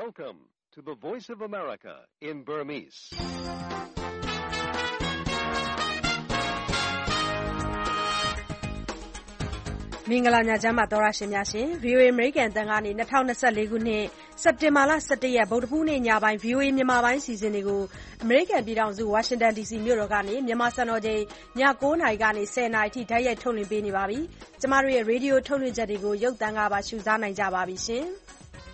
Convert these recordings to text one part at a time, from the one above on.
Welcome to the Voice of America in Burmese. ။မင်္ဂလာညချမ်းပါသောရရှင်များရှင် VOA American အသံကနေ2024ခုနှစ်စက်တင်ဘာလ17ရက်ဗုဒ္ဓဟူးနေ့ညပိုင်း VOA မြန်မာပိုင်းစီစဉ်တွေကို American ပြည်ထောင်စု Washington DC မြို့တော်ကနေမြန်မာစံတော်ချိန်ည9:00နာရီကနေ10:00နာရီအထိဓာတ်ရိုက်ထုတ်လွှင့်ပေးနေပါပြီ။ကျမတို့ရဲ့ Radio ထုတ်လွှင့်ချက်တွေကိုရုပ်သံကပါရှုစားနိုင်ကြပါပြီရှင်။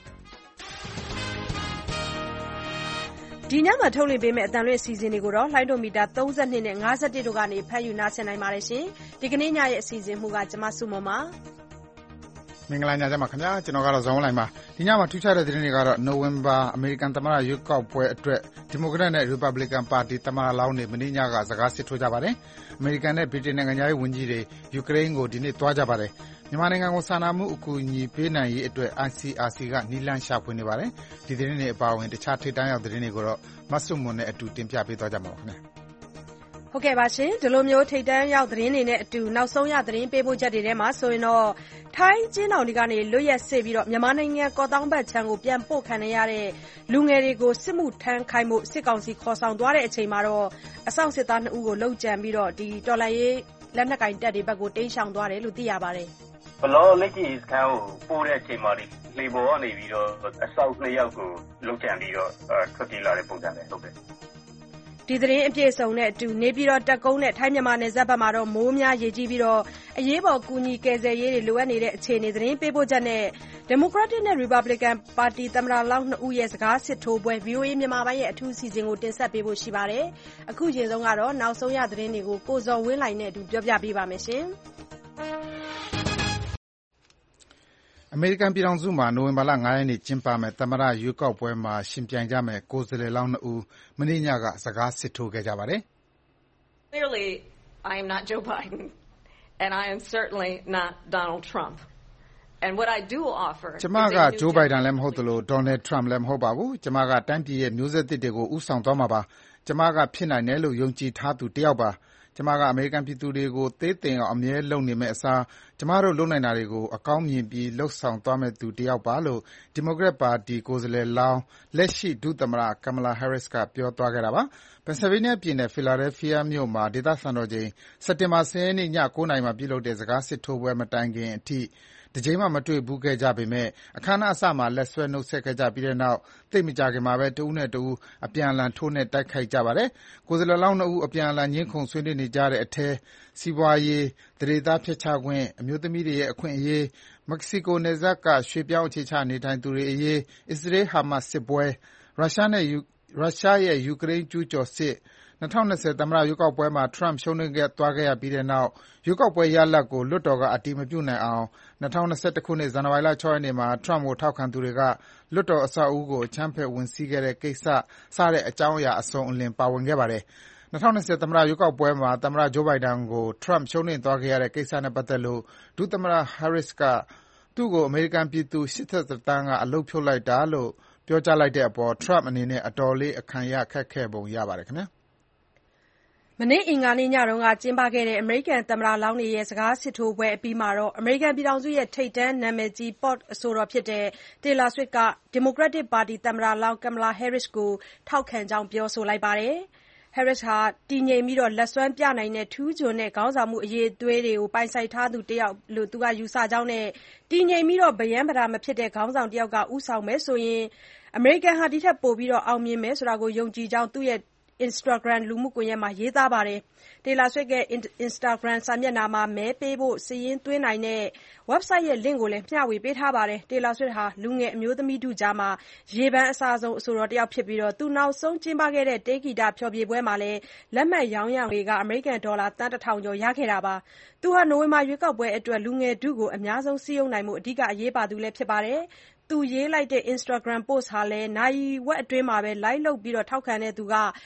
ဒီညမှာထုတ်လွှင့်ပေးမယ့်အသံလွှင့်အစီအစဉ်တွေကိုတော့လှိုင်းဒိုမီတာ32နဲ့51တို့ကနေဖမ်းယူနားဆင်နိုင်ပါတယ်ရှင်။ဒီကနေ့ညရဲ့အစီအစဉ်မှုကကျမစုမပါမင်္ဂလာညချမ်းပါခင်ဗျာကျွန်တော်ကတော့ဇောင်းလိုင်းပါဒီညမှာထူးခြားတဲ့သတင်းတွေကတော့နိုဝင်ဘာအမေရိကန်သမ္မတရွေးကောက်ပွဲအတွက်ဒီမိုကရက်နဲ့ရီပတ်ဘလစ်ကန်ပါတီသမ္မတလောင်းတွေမနေ့ညကစကားစစ်ထိုးကြပါတယ်အမေရိကန်နဲ့ဗြိတိန်နိုင်ငံသားဝန်ကြီးတွေယူကရိန်းကိုဒီနေ့သွားကြပါတယ်မြန်မာနိုင်ငံကိုစာနာမှုအကူအညီပေးနိုင်ရေးအတွက် ICRC ကနည်းလမ်းရှာဖွေနေပါတယ်ဒီသတင်းတွေအပါအဝင်တခြားထိပ်တန်းရောက်သတင်းတွေကိုတော့မဆုမွန်နဲ့အတူတင်ပြပေးသွားကြမှာပါခင်ဗျာဟုတ်ကဲ့ပါရှင်ဒီလိုမျိုးထိပ်တန်းရောက်သတင်းတွေနဲ့အတူနောက်ဆုံးရသတင်းပေးပို့ချက်တွေထဲမှာဆိုရင်တော့ထိုင်းကျင်းတော်တွေကနေလွတ်ရက်စေ့ပြီးတော့မြန်မာနိုင်ငံကော့တောင်းဘက်ခြမ်းကိုပြန်ပို့ခံရတဲ့လူငယ်တွေကိုစစ်မှုထမ်းခိုင်းမှုစစ်ကောင်စီခေါ်ဆောင်သွားတဲ့အချိန်မှာတော့အဆောက်စစ်သား2ဦးကိုလှုပ်ကြံပြီးတော့ဒီတော်လိုင်းရေးလက်နက်ကင်တပ်တွေဘက်ကိုတိမ်းရှောင်သွားတယ်လို့သိရပါတယ်ဘလောလက်ကြီးစကန်ကိုပို့တဲ့အချိန်မှာလေပေါ်ကနေပြီးတော့အဆောက်2ယောက်ကိုလှုပ်ကြံပြီးတော့ထွက်ပြေးလာတဲ့ပုံစံနဲ့ဟုတ်တယ်ဒီသတင်းအပြည့်အစုံနဲ့အတူနေပြည်တော်တက်ကုန်းနဲ့ထိုင်းမြန်မာနယ်စပ်ဘက်မှာတော့မိုးများရေကြီးပြီးတော့အရေးပေါ်ကူညီကယ်ဆယ်ရေးတွေလိုအပ်နေတဲ့အခြေအနေသတင်းပေးပို့ချက်နဲ့ Democratic နဲ့ Republican ပါတီသမ္မတလောင်း2ဦးရဲ့စကားစစ်ထိုးပွဲ VOA မြန်မာပိုင်းရဲ့အထူးအစီအစဉ်ကိုတင်ဆက်ပေးဖို့ရှိပါတယ်။အခုချိန်ဆုံးကတော့နောက်ဆုံးရသတင်းတွေကိုကိုဇော်ဝင်းလှိုင်နဲ့အတူပြောပြပေးပါမယ်ရှင်။အမေရိကန်ပြည်ထောင်စုမှာနိုဝင်ဘာလ9ရက်နေ့ကျင်းပမယ့်သမ္မတရွေးကောက်ပွဲမှာရှင်ပြိုင်ကြမယ့်ကိုယ်စားလှယ်လောင်း2ဦးမနေ့ညကစကားစစ်ထိုးခဲ့ကြပါတယ်။ Clearly, I am not Joe Biden, and I am certainly not Donald Trump. And what I do offer ကျမက Joe Biden လည်းမဟုတ်သလို Donald Trump လည်းမဟုတ်ပါဘူး။ကျမကတိုင်းပြည်ရဲ့မျိုးဆက်သစ်တွေကိုဦးဆောင်သွားမှာပါ။ကျမကဖြစ်နိုင်တယ်လို့ယုံကြည်ထားသူတစ်ယောက်ပါ။ကျမကအမေရိကန်ပြည်သူတွေကိုသေးသိမ်အောင်အမြဲလုပ်နေမယ့်အစားကျမတို့လုပ်နိုင်တာတွေကိုအကောင်းမြင်ပြီးလှုပ်ဆောင်သွားမယ့်သူတစ်ယောက်ပါလို့ဒီမိုကရက်ပါတီကိုယ်စားလှယ်လောင်းလက်ရှိဒုသမ္မတ Kamala Harris ကပြောသွားခဲ့တာပါ။ Pennsylvania ပြည်နယ် Philadelphia မြို့မှာဒေသစံတော်ချိန်စက်တင်ဘာ10ရက်နေ့ည9:00နာရီမှာပြုလုပ်တဲ့စကားစစ်ထိုးပွဲမတိုင်ခင်အထိတကြိမ်မှမတွေ့ဘူးခဲ့ကြပေမဲ့အခမ်းအနားအစမှာလက်ဆွဲနှုတ်ဆက်ခဲ့ကြပြီးတဲ့နောက်သိပ်မကြာခင်မှာပဲတဦးနဲ့တဦးအပြန်အလှန်ထိုးနှက်တိုက်ခိုက်ကြပါတယ်။ကိုယ်စားလှယ်လောင်း2ဦးအပြန်အလှန်ငြင်းခုန်ဆွေးနွေးနေကြတဲ့အထဲစီးပွားရေး၊သန္ဓေသားဖျက်ချခွင့်၊အမျိုးသမီးတွေရဲ့အခွင့်အရေး၊မက္ကဆီကိုနယ်စပ်ကရွှေ့ပြောင်းအခြေချနေထိုင်သူတွေအရေး၊အစ္စရေး-ဟာမတ်စ်စစ်ပွဲ၊ရုရှားရဲ့ယူကရိန်းကျူးကျော်စစ်2020သမ္မတရွေးကောက်ပွဲမှာ Trump ရှုံးနိမ့်သွားခဲ့ရပြီးတဲ့နောက်ရွေးကောက်ပွဲရလဒ်ကိုလွှတ်တော်ကအတည်မပြုနိုင်အောင်2021ခုနှစ်ဇန်နဝါရီလ6ရက်နေ့မှာ Trump ကိုထောက်ခံသူတွေကလွှတ်တော်အဆောက်အဦကိုအကြမ်းဖက်ဝင်စီးခဲ့တဲ့ကိစ္စစတဲ့အကြောင်းအရာအစုံအလင်ပါဝင်ခဲ့ပါတယ်။2020သမ္မတရွေးကောက်ပွဲမှာသမ္မတ Joe Biden ကို Trump ရှုံးနိမ့်သွားခဲ့ရတဲ့ကိစ္စနဲ့ပတ်သက်လို့ဒုသမ္မတ Harris ကသူ့ကိုအမေရိကန်ပြည်သူ81သန်းကအလုပ်ဖြုတ်လိုက်တာလို့ပြောကြားလိုက်တဲ့အပေါ် Trump အနေနဲ့အတော်လေးအခံရခက်ခဲ့ပုံရပါတယ်ခင်ဗျာမနေ့အင်္ဂါနေ့ညကကျင်းပခဲ့တဲ့အမေရိကန်သမ္မတလောင်းတွေရဲ့စကားစစ်ထိုးပွဲအပြီးမှာတော့အမေရိကန်ပြည်ထောင်စုရဲ့ထိပ်တန်းနာမည်ကြီး Pop အဆိုတော်ဖြစ်တဲ့ Taylor Swift က Democratic ပါတီသမ္မတလောင်း Kamala Harris ကိုထောက်ခံကြောင်းပြောဆိုလိုက်ပါတယ်။ Harris ဟာတည်ငြိမ်ပြီးလက်စွမ်းပြနိုင်တဲ့ထူးချွန်တဲ့ခေါင်းဆောင်မှုအရည်အသွေးတွေကိုပိုင်ဆိုင်ထားသူတစ်ယောက်လို့သူကယူဆကြောင်းနဲ့တည်ငြိမ်ပြီးဗရမ်းဗတာမဖြစ်တဲ့ခေါင်းဆောင်တစ်ယောက်ကဦးဆောင်မယ်ဆိုရင်အမေရိကန်ဟာဒီထက်ပိုပြီးအောင်မြင်မယ်ဆိုတာကိုယုံကြည်ကြောင်းသူ့ရဲ့Instagram လူမှုကွန်ရက်မှာရေးသားပါတယ်။ Taylor Swift ရဲ့ Instagram စာမျက်နှာမှာမဲပေးဖို့စာရင်းသွင်းနိုင်တဲ့ website ရဲ့ link ကိုလည်းမျှဝေပေးထားပါတယ်။ Taylor Swift ဟာလူငယ်အမျိုးသမီးထုကြားရေပန်းအစားဆုံးအဆိုတော်တစ်ယောက်ဖြစ်ပြီးသူနောက်ဆုံးကျင်းပခဲ့တဲ့တေးဂီတဖျော်ဖြေပွဲမှာလည်းလက်မှတ်ရောင်းရငွေအမေရိကန်ဒေါ်လာသန်း1000ကျော်ရခဲ့တာပါ။သူဟာနိုဝင်ဘာရွေးကောက်ပွဲအတွက်လူငယ်ထုကိုအများဆုံးစည်းရုံးနိုင်ဖို့အဓိကအရေးပါသူလည်းဖြစ်ပါတယ်။သူရေးလိုက်တဲ့ Instagram post ဟာလည်းနာရီဝက်အတွင်းမှာlike လုပ်ထောက်ခံသူ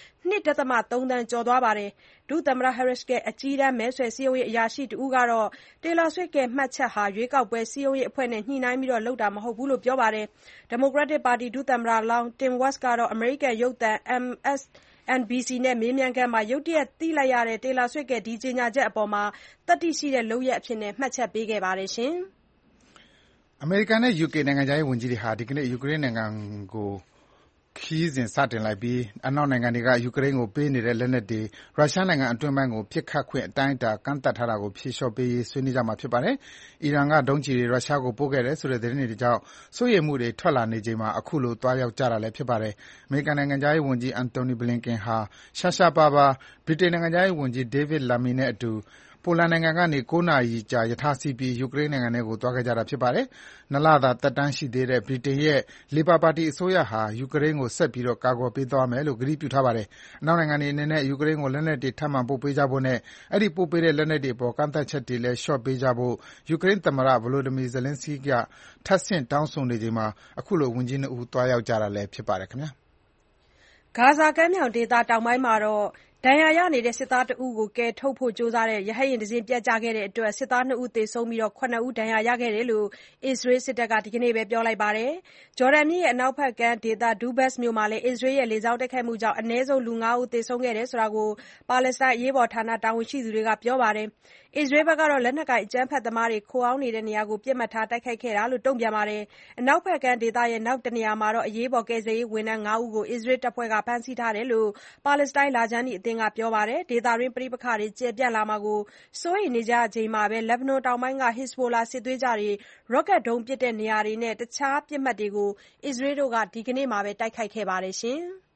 2.3 သန်းကျော်သွားပါတယ်။ဒုသမ္မတ Harris ရဲ့အကြီးတန်းမဲဆွယ်စည်းရုံးရေးအရာရှိတဦးကတော့ Taylor Swift ရဲ့မှတ်ချက်ဟာရွေးကောက်ပွဲစည်းရုံးရေးအဖွဲ့နဲ့ညှိနှိုင်းပြီးလုပ်တာမဟုတ်ဘူးလို့ပြောပါတယ်။ Democratic ပါတီဒုသမ္မတလောင်း Tim Walz ကတော့အမေရိကန်ရုပ်သံ MSNBC နဲ့မေးမြန်းခန်းမှာရုတ်တရက်သိလိုက်ရတဲ့ Taylor Swift ရဲ့ကြေညာချက်အပေါ်သတ္တိရှိတဲ့လုပ်ရပ်အဖြစ်မှတ်ချက်ပေးခဲ့ပါတယ်။အမေရိကန်နဲ့ UK နိုင်ငံခြားရေးဝန်ကြီးတွေဟာဒီကနေ့ယူကရိန်းနိုင်ငံကိုခရီးစဉ်စတင်လိုက်ပြီးအနောက်နိုင်ငံတွေကယူကရိန်းကိုပေးနေတဲ့လက်နက်တွေရုရှားနိုင်ငံအတွင်းပိုင်းကိုပစ်ခတ်ခွင့်အတိုင်းအတာကန့်သတ်ထားတာကိုဖြေလျှော့ပေးရေးဆွေးနွေးကြမှာဖြစ်ပါတယ်။အီရန်ကဒုံးကျည်တွေရုရှားကိုပို့ခဲ့တယ်ဆိုတဲ့သတင်းတွေကြောင့်စိုးရိမ်မှုတွေထွက်လာနေချိန်မှာအခုလိုသွားရောက်ကြတာလည်းဖြစ်ပါတယ်။အမေရိကန်နိုင်ငံခြားရေးဝန်ကြီး Antony Blinken ဟာရှားရှားပါးပါးဗြိတိန်နိုင်ငံခြားရေးဝန်ကြီး David Lammy နဲ့အတူပိုလန်နိုင်ငံကနေ9 နာရီကြာရထားစီးပြီးယူကရိန်းနိုင်ငံထဲကိုသွားခဲ့ကြတာဖြစ်ပါတယ်။2 လသာသက်တမ်းရှိသေးတဲ့ဗြိတိန်ရဲ့လေဘာပါတီအစိုးရဟာယူကရိန်းကိုဆက်ပြီးကာကွယ်ပေးသွားမယ်လို့ကတိပြုထားပါတယ်။အနောက်နိုင်ငံတွေအနေနဲ့ယူကရိန်းကိုလက်နက်တွေထပ်မံပို့ပေးကြဖို့နဲ့အဲဒီပို့ပေးတဲ့လက်နက်တွေအပေါ်ကန့်သတ်ချက်တွေလည်းလျှော့ပေးကြဖို့ယူကရိန်းသမ္မတ Volodymyr Zelensky ကထပ်ဆင့်တောင်းဆိုနေချိန်မှာအခုလိုဝန်ကြီး2ဦးသွားရောက်ကြတာလည်းဖြစ်ပါတယ်ခင်ဗျာ။ဂါဇာကမ်းမြောင်ဒေသတောင်ပိုင်းမှာဒဏ်ရာရနေတဲ့စစ်သားတဦးကိုကယ်ထုတ်ဖို့ကြိုးစားတဲ့ရဟတ်ယာဉ်တစင်းပျက်ကျခဲ့တဲ့အတွက်စစ်သား2ဦးသေဆုံးပြီး7ဦးဒဏ်ရာရခဲ့တယ်လို့အစ္စရေးစစ်တပ်ကဒီကနေ့ပဲပြောလိုက်ပါတယ်။ဂျော်ဒန်မြစ်ရဲ့အနောက်ဘက်ကမ်းဒေသ Dubas မြို့မှာလည်းအစ္စရေးရဲ့လေကြောင်းတိုက်ခိုက်မှုကြောင့်အနည်းဆုံးလူ5ဦးသေဆုံးခဲ့တယ်လို့ပါလက်စတိုင်းအရေးပေါ်ဌာနတာဝန်ရှိသူတွေကပြောပါတယ်။အစ္စရေးဘက်ကတော့လက်နက်ကိုင်အကြမ်းဖက်သမားတွေခိုအောင်းနေတဲ့နေရာကိုပစ်မှတ်ထားတိုက်ခိုက်ခဲ့တာလို့တုံ့ပြန်ပါတယ်။အနောက်ဘက်ကမ်းဒေသရဲ့နောက်တနေရာမှာအရေးပေါ်ကယ်ဆယ်ရေးဝန်ထမ်း5ဦးကိုအစ္စရေးတပ်ဖွဲ့ကဖမ်းဆီးထားတယ်လို့ပါလက်စတိုင်းလခြမ်းနီအသင်းကပြောပါတယ်။ဒေသတွင်းပဋိပက္ခတွေကျယ်ပြန့်လာမှာကိုစိုးရိမ်နေကြချိန်မှာလက်ဘနွန်တောင်ပိုင်းက Hezbollah စစ်သွေးကြွတွေရော့ကတ်ဒုံးပစ်တဲ့နေရာတွေနဲ့တခြားပစ်မှတ်တွေကိုအစ္စရေးတို့ကဒီကနေ့ပဲတိုက်ခိုက်ခဲ့ပါတယ်။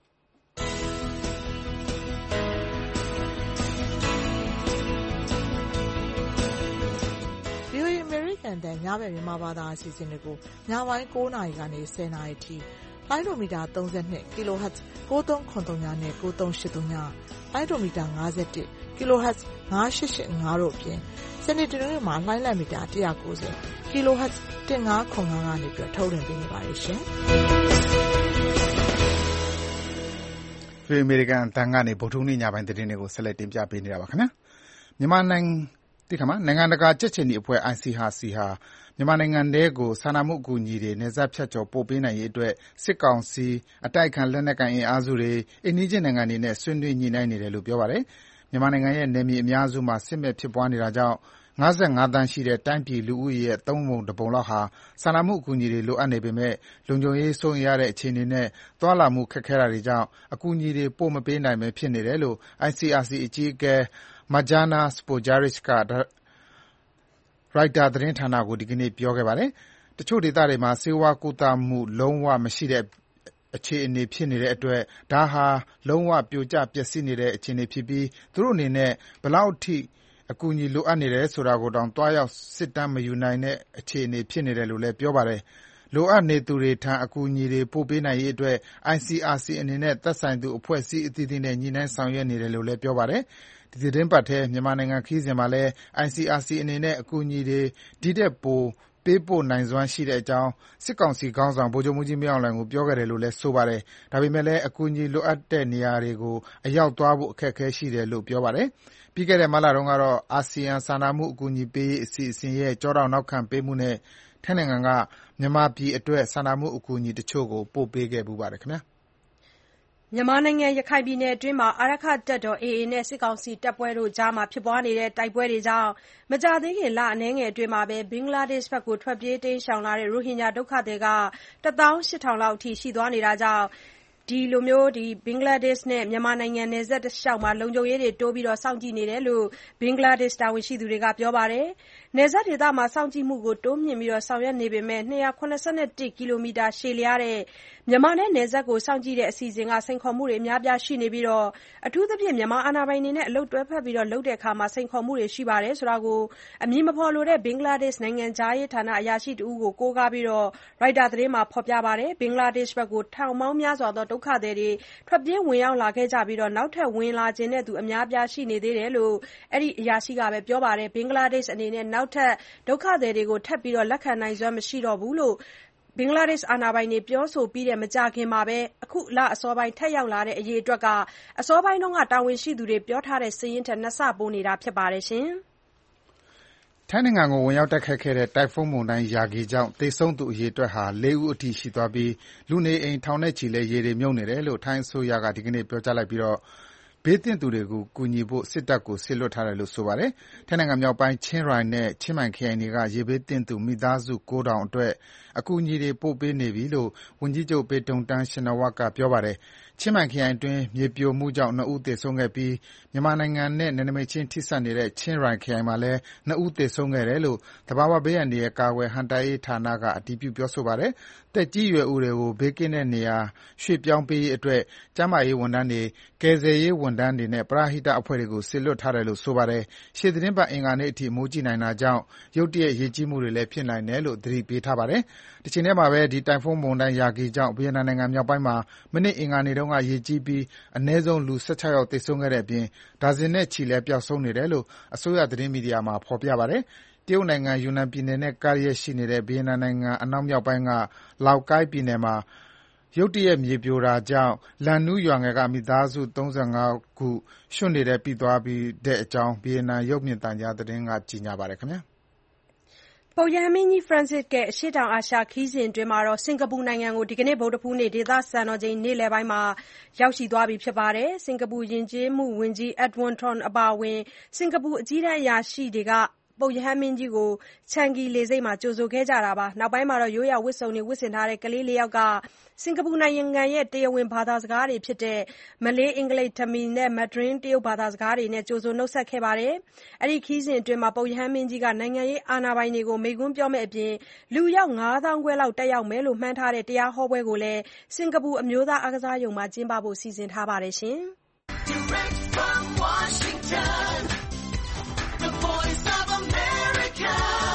VOA အမေရိကန်တန်ညဘက်မြန်မာဘာသာအစီအစဉ်တွေကိုညပိုင်း9နာရီကနေ10နာရီထိလိုင်းဒိုမီတာ32 kHz 9393နဲ့9383ညလိုင်းဒိုမီတာ51 kHz 9885တို့အပြင်စနေတနင်္ဂနွေမှာလိုင်းလတ်မီတာ190 kHz 1505ကနေထုတ်လွှင့်ပေးနေပါတယ်ရှင်။ VOA အမေရိကန်အသံကနေဗုဒ္ဓဟူးနေ့ညပိုင်းသတင်းတွေကိုဆက်လက်တင်ပြပေးနေတာပါခင်ဗျာ။မြန်မာနိုင်ငံတကာကြက်ခြေနီအဖွဲ့ ICRC ဟာမြန်မာနိုင်ငံထဲကိုစာနာမှုအကူအညီတွေနယ်စပ်ဖြတ်ကျော်ပို့ပေးနိုင်ရေးအတွက်စစ်ကောင်စီအတိုက်အခံလက်နက်ကိုင်အင်အားစုတွေအိမ်နီးချင်းနိုင်ငံတွေနဲ့ဆွေးနွေးညှိနှိုင်းနေတယ်လို့ပြောပါတယ်။မြန်မာနိုင်ငံရဲ့နယ်မြေအများစုမှာစစ်မက်ဖြစ်ပွားနေတာကြောင့်55သန်းရှိတဲ့တိုင်းပြည်လူဦးရေရဲ့3ပုံ1ပုံလောက်ဟာစာနာမှုအကူအညီတွေလိုအပ်နေပေမဲ့လုံခြုံရေးစိုးရိမ်ရတဲ့အခြေအနေနဲ့သွားလာမှုခက်ခဲတာတွေကြောင့်အကူအညီတွေပို့မပေးနိုင်ပဲဖြစ်နေတယ်လို့ ICRC အကြီးအကဲMarjana Spojaris ကရိုက်တာသတင်းဌာနကိုဒီကနေ့ပြောခဲ့ပါတယ်။တချို့ဒေသတွေမှာဆေးဝါးကုသမှုလုံးဝမရှိတဲ့အခြေအနေဖြစ်နေတဲ့အတွက်ဒါဟာလုံးဝပြိုကျပျက်စီးနေတဲ့အခြေအနေဖြစ်ပြီးသူတို့အနေနဲ့ဘယ်လောက်အထိအကူအညီလိုအပ်နေတယ်ဆိုတာကိုတောင်တွားရောက်စစ်တမ်းမယူနိုင်တဲ့အခြေအနေဖြစ်နေတယ်လို့လည်းပြောပါတယ်။လိုအပ်နေသူတွေထံအကူအညီတွေပို့ပေးနိုင်ရေးအတွက် ICRC အနေနဲ့သက်ဆိုင်သူအဖွဲ့အစည်းအသီးသီးနဲ့ညှိနှိုင်းဆောင်ရွက်နေတယ်လို့လည်းပြောပါတယ်။ဒီသီတင်းပတ်ထဲမြန်မာနိုင်ငံခရီးစဉ်မှာလည်း ICRC အနေနဲ့အကူအညီတွေဒီထက်ပိုပေးပို့နိုင်စွမ်းရှိတဲ့အကြောင်းစစ်ကောင်စီခေါင်းဆောင်ဗိုလ်ချုပ်မှူးကြီးမင်းအောင်လှိုင်ကိုပြောခဲ့တယ်လို့လည်းဆိုပါတယ်။ဒါပေမဲ့လည်းအကူအညီလိုအပ်တဲ့နေရာတွေကိုအရောက်သွားဖို့အခက်အခဲရှိတယ်လို့ပြောပါတယ်။ပြီးခဲ့တဲ့မတ်လတုန်းကတော့အာဆီယံစာနာမှုအကူအညီပေးရေးအစီအစဉ်ရဲ့ကြောထောက်နောက်ခံပေးမှုနဲ့ထိုင်းနိုင်ငံကမြန်မာပြည်အတွက်စာနာမှုအကူအညီတချို့ကိုပို့ပေးခဲ့ဖူးပါတယ်ခင်ဗျာ။မြန်မာနိုင်ငံရခိုင်ပြည်နယ်အတွင်းအာရက္ခတပ်တော် AA နဲ့စစ်ကောင်စီတပ်ဖွဲ့တို့ကြားဖြစ်ပွားနေတဲ့တိုက်ပွဲတွေကြောင့်မကြာသေးခင်လအနည်းငယ်အတွင်းဘင်္ဂလားဒေ့ရှ်ဘက်ကိုထွက်ပြေးတိမ်းရှောင်လာတဲ့ရိုဟင်ဂျာဒုက္ခသည်18000လောက်အထိရှိသွားနေတာကြောင့်ဘင်္ဂလားဒေ့ရှ်နဲ့မြန်မာနိုင်ငံနယ်စပ်တလျှောက်မှာလုံခြုံရေးတွေတိုးပြီးစောင့်ကြည့်နေတယ်လို့ဘင်္ဂလားဒေ့ရှ်တာဝန်ရှိသူတွေကပြောပါတယ်။နယ်စပ်ဒေသမှာစောင့်ကြည့်မှုကိုတိုးမြှင့်ဆောင်ရွက်နေပေမဲ့271ကီလိုမီတာရှည်လျားတဲ့မြန်မာနဲ့နယ်စပ်ကိုစောင့်ကြည့်တဲ့အစီအစဉ်ကစိန်ခေါ်မှုတွေအများအပြားရှိနေပြီးအထူးသဖြင့်မြန်မာအာဏာပိုင်တွေနဲ့အလုပ်တွဲဖက်လုပ်တဲ့အခါစိန်ခေါ်မှုတွေရှိတယ်ဆိုတာကိုအမည်မဖော်လိုတဲ့ဘင်္ဂလားဒေ့ရှ်နိုင်ငံခြားရေးဌာနအရာရှိတဦးကိုကိုးကားပြီးရိုက်တာသတင်းမှာဖော်ပြပါတယ်။ဘင်္ဂလားဒေ့ရှ်ဘက်ကိုထောင်ပေါင်းများစွာသောဒုက္ခသည်တွေထွက်ပြေးဝင်ရောက်လာခဲ့ကြပြီးနောက်ထပ်ဝင်လာချင်တဲ့သူအများအပြားရှိနေသေးတယ်လို့အဲဒီအရာရှိကပြောပါတယ်။ဘင်္ဂလားဒေ့ရှ်အနေနဲ့နောက်ထပ်ဒုက္ခသည်တွေကိုထပ်ပြီးလက်ခံနိုင်စွမ်းမရှိတော့ဘူးလို့ဘင်္ဂလားဒေ့ရှ်အာဏာပိုင်တွေပြောဆိုပြီးမကြာခင်မှာပဲအခုလအစောပိုင်းထပ်ရောက်လာတဲ့အရေအတွက်ကအစောပိုင်းကတာဝန်ရှိသူတွေပြောထားတဲ့စာရင်းထက်2ဆပိုနေတာဖြစ်ပါတယ်။ထိုင်းနိုင်ငံကိုဝင်ရောက်တိုက်ခတ်ခဲ့တဲ့တိုင်ဖုန်းမုန်တိုင်းယာဂီကြောင့်သေဆုံးသူအရေအတွက်ဟာ4ဦးအထိရှိသွားပြီးလူနေအိမ်ထောင်နဲ့ချီလည်းရေတွေမြုပ်နေတယ်လို့ထိုင်းအစိုးရကဒီကနေ့ပြောကြားလိုက်ပြီးဘေးသင့်သူတွေကိုကူညီဖို့စစ်တပ်ကိုစေလွှတ်ထားတယ်လို့ဆိုပါတယ်။ထိုင်းနိုင်ငံမြောက်ပိုင်းချင်းရိုင်နဲ့ချင်းမိုင်ခရိုင်တွေကရေဘေးသင့်သူမိသားစု 9,000 အတွက်အကူအညီတွေပို့ပေးနေပြီလို့ဝန်ကြီးချုပ်ပေတုန်တန်းရှင်နဝတ်ကပြောပါတယ်။ချင်းမိုင်ခရိုင်အတွင်းမြေပြိုမှုကြောင့် 2 ဦးသေဆုံးခဲ့ပြီးမြန်မာနိုင်ငံနဲ့နယ်နိမိတ်ချင်းထိစပ်နေတဲ့ချင်းရိုင်ခရိုင်မှာလည်း 2 ဦးသေဆုံးခဲ့တယ်လို့သဘာဝဘေးအန္တရာယ်ကာကွယ်ဟန့်တားရေးဌာနကအတည်ပြုပြောဆိုပါတယ်။သက်ကြီးရွယ်အိုတွေကိုဘေးကင်းတဲ့နေရာရွှေ့ပြောင်းပေးရေးအတွက်ကျန်းမာရေးဝန်ထမ်းတွေ၊ကယ်ဆယ်ရေးဝန်ထမ်းတွေနဲ့ပရဟိတအဖွဲ့တွေကိုစေလွှတ်ထားတယ်လို့ဆိုပါတယ်။ရှေ့သီတင်းပတ်အင်္ဂါနေ့အထိမိုးကြီးနိုင်တာကြောင့်ရုတ်တရက်ရေကြီးမှုတွေလည်းဖြစ်နိုင်တယ်လို့သတိပေးထားပါတယ်။တချိန်တည်းမှာပဲဒီတိုင်ဖွန်းမုန်တိုင်းယာဂီကြောင့်ဗီယက်နမ်နိုင်ငံမြောက်ပိုင်းမှာမနေ့အင်္ဂါနေ့တုန်းကရေကြီးပြီးအနည်းဆုံးလူ 16 ယောက်သေဆုံးခဲ့တဲ့အပြင်ဒါဇင်နဲ့ချီလည်းပျောက်ဆုံးနေတယ်လို့အစိုးရသတင်းမီဒီယာမှာဖော်ပြပါတယ်။တရုတ်နိုင်ငံယူနန်ပြည်နယ်နဲ့ကပ်လျက်ရှိနေတဲ့ဗီယက်နမ်နိုင်ငံအနောက်မြောက်ပိုင်းကလောက်ကိုင်းပြည်နယ်မှာရုတ်တရက်မြေပြိုတာကြောင့်လန်နူးရွာငယ်ကမိသားစု 35 ခုရွှံ့တွေပိသွားတဲ့အကြောင်းဗီယက်နမ်ရုပ်မြင်သံကြားသတင်းကကြေညာပါတယ်။ပုပ်ရဟန်းမင်းကြီး Francis ရဲ့အရှေ့တောင်အာရှခရီးစဉ်အတွင်းစင်ကာပူနိုင်ငံကိုဒီကနေ့ဗုဒ္ဓဟူးနေ့ဒေသစံတော်ချိန်နေ့လည်ပိုင်းမှာရောက်ရှိသွားပြီဖြစ်ပါတယ်။ စင်ကာပူယဉ်ကျေးမှုဝန်ကြီး Edwin Tong အပါအဝင်စင်ကာပူအကြီးတန်းအရာရှိတွေကပုပ်ရဟန်းမင်းကြီးကိုChangi လေဆိပ်မှာကြိုဆိုခဲ့ကြပါတယ်။နောက်ပိုင်းမှာရိုးရာဝတ်စုံတွေဝတ်ဆင်ထားတဲ့ကလေး 4 ယောက်ကစင်ကာပူနိုင်ငံရဲ့တရားဝင်ဘာသာစကားတွေဖြစ်တဲ့မလေး၊အင်္ဂလိပ်၊တမီနဲ့မန်ဒရင်းတရုတ်ဘာသာစကားတွေနဲ့ကြိုဆိုနှုတ်ဆက်ခဲ့ပါတယ်။အဲဒီခရီးစဉ်အတွင်းပုပ်ရဟန်းမင်းကြီးကနိုင်ငံရေးအာဏာပိုင်တွေကိုမိန့်ခွန်းပြောမယ့်အပြင်လူအယောက် 5,500 ခွဲလောက်တက်ရောက်မယ်လို့မှန်းထားတဲ့တရားဟောပွဲကိုလည်းစင်ကာပူအမျိုးသားအားကစားရုံမှာကျင်းပဖို့စီစဉ်ထားပါတယ်။ Direct from Washington, the voice of America,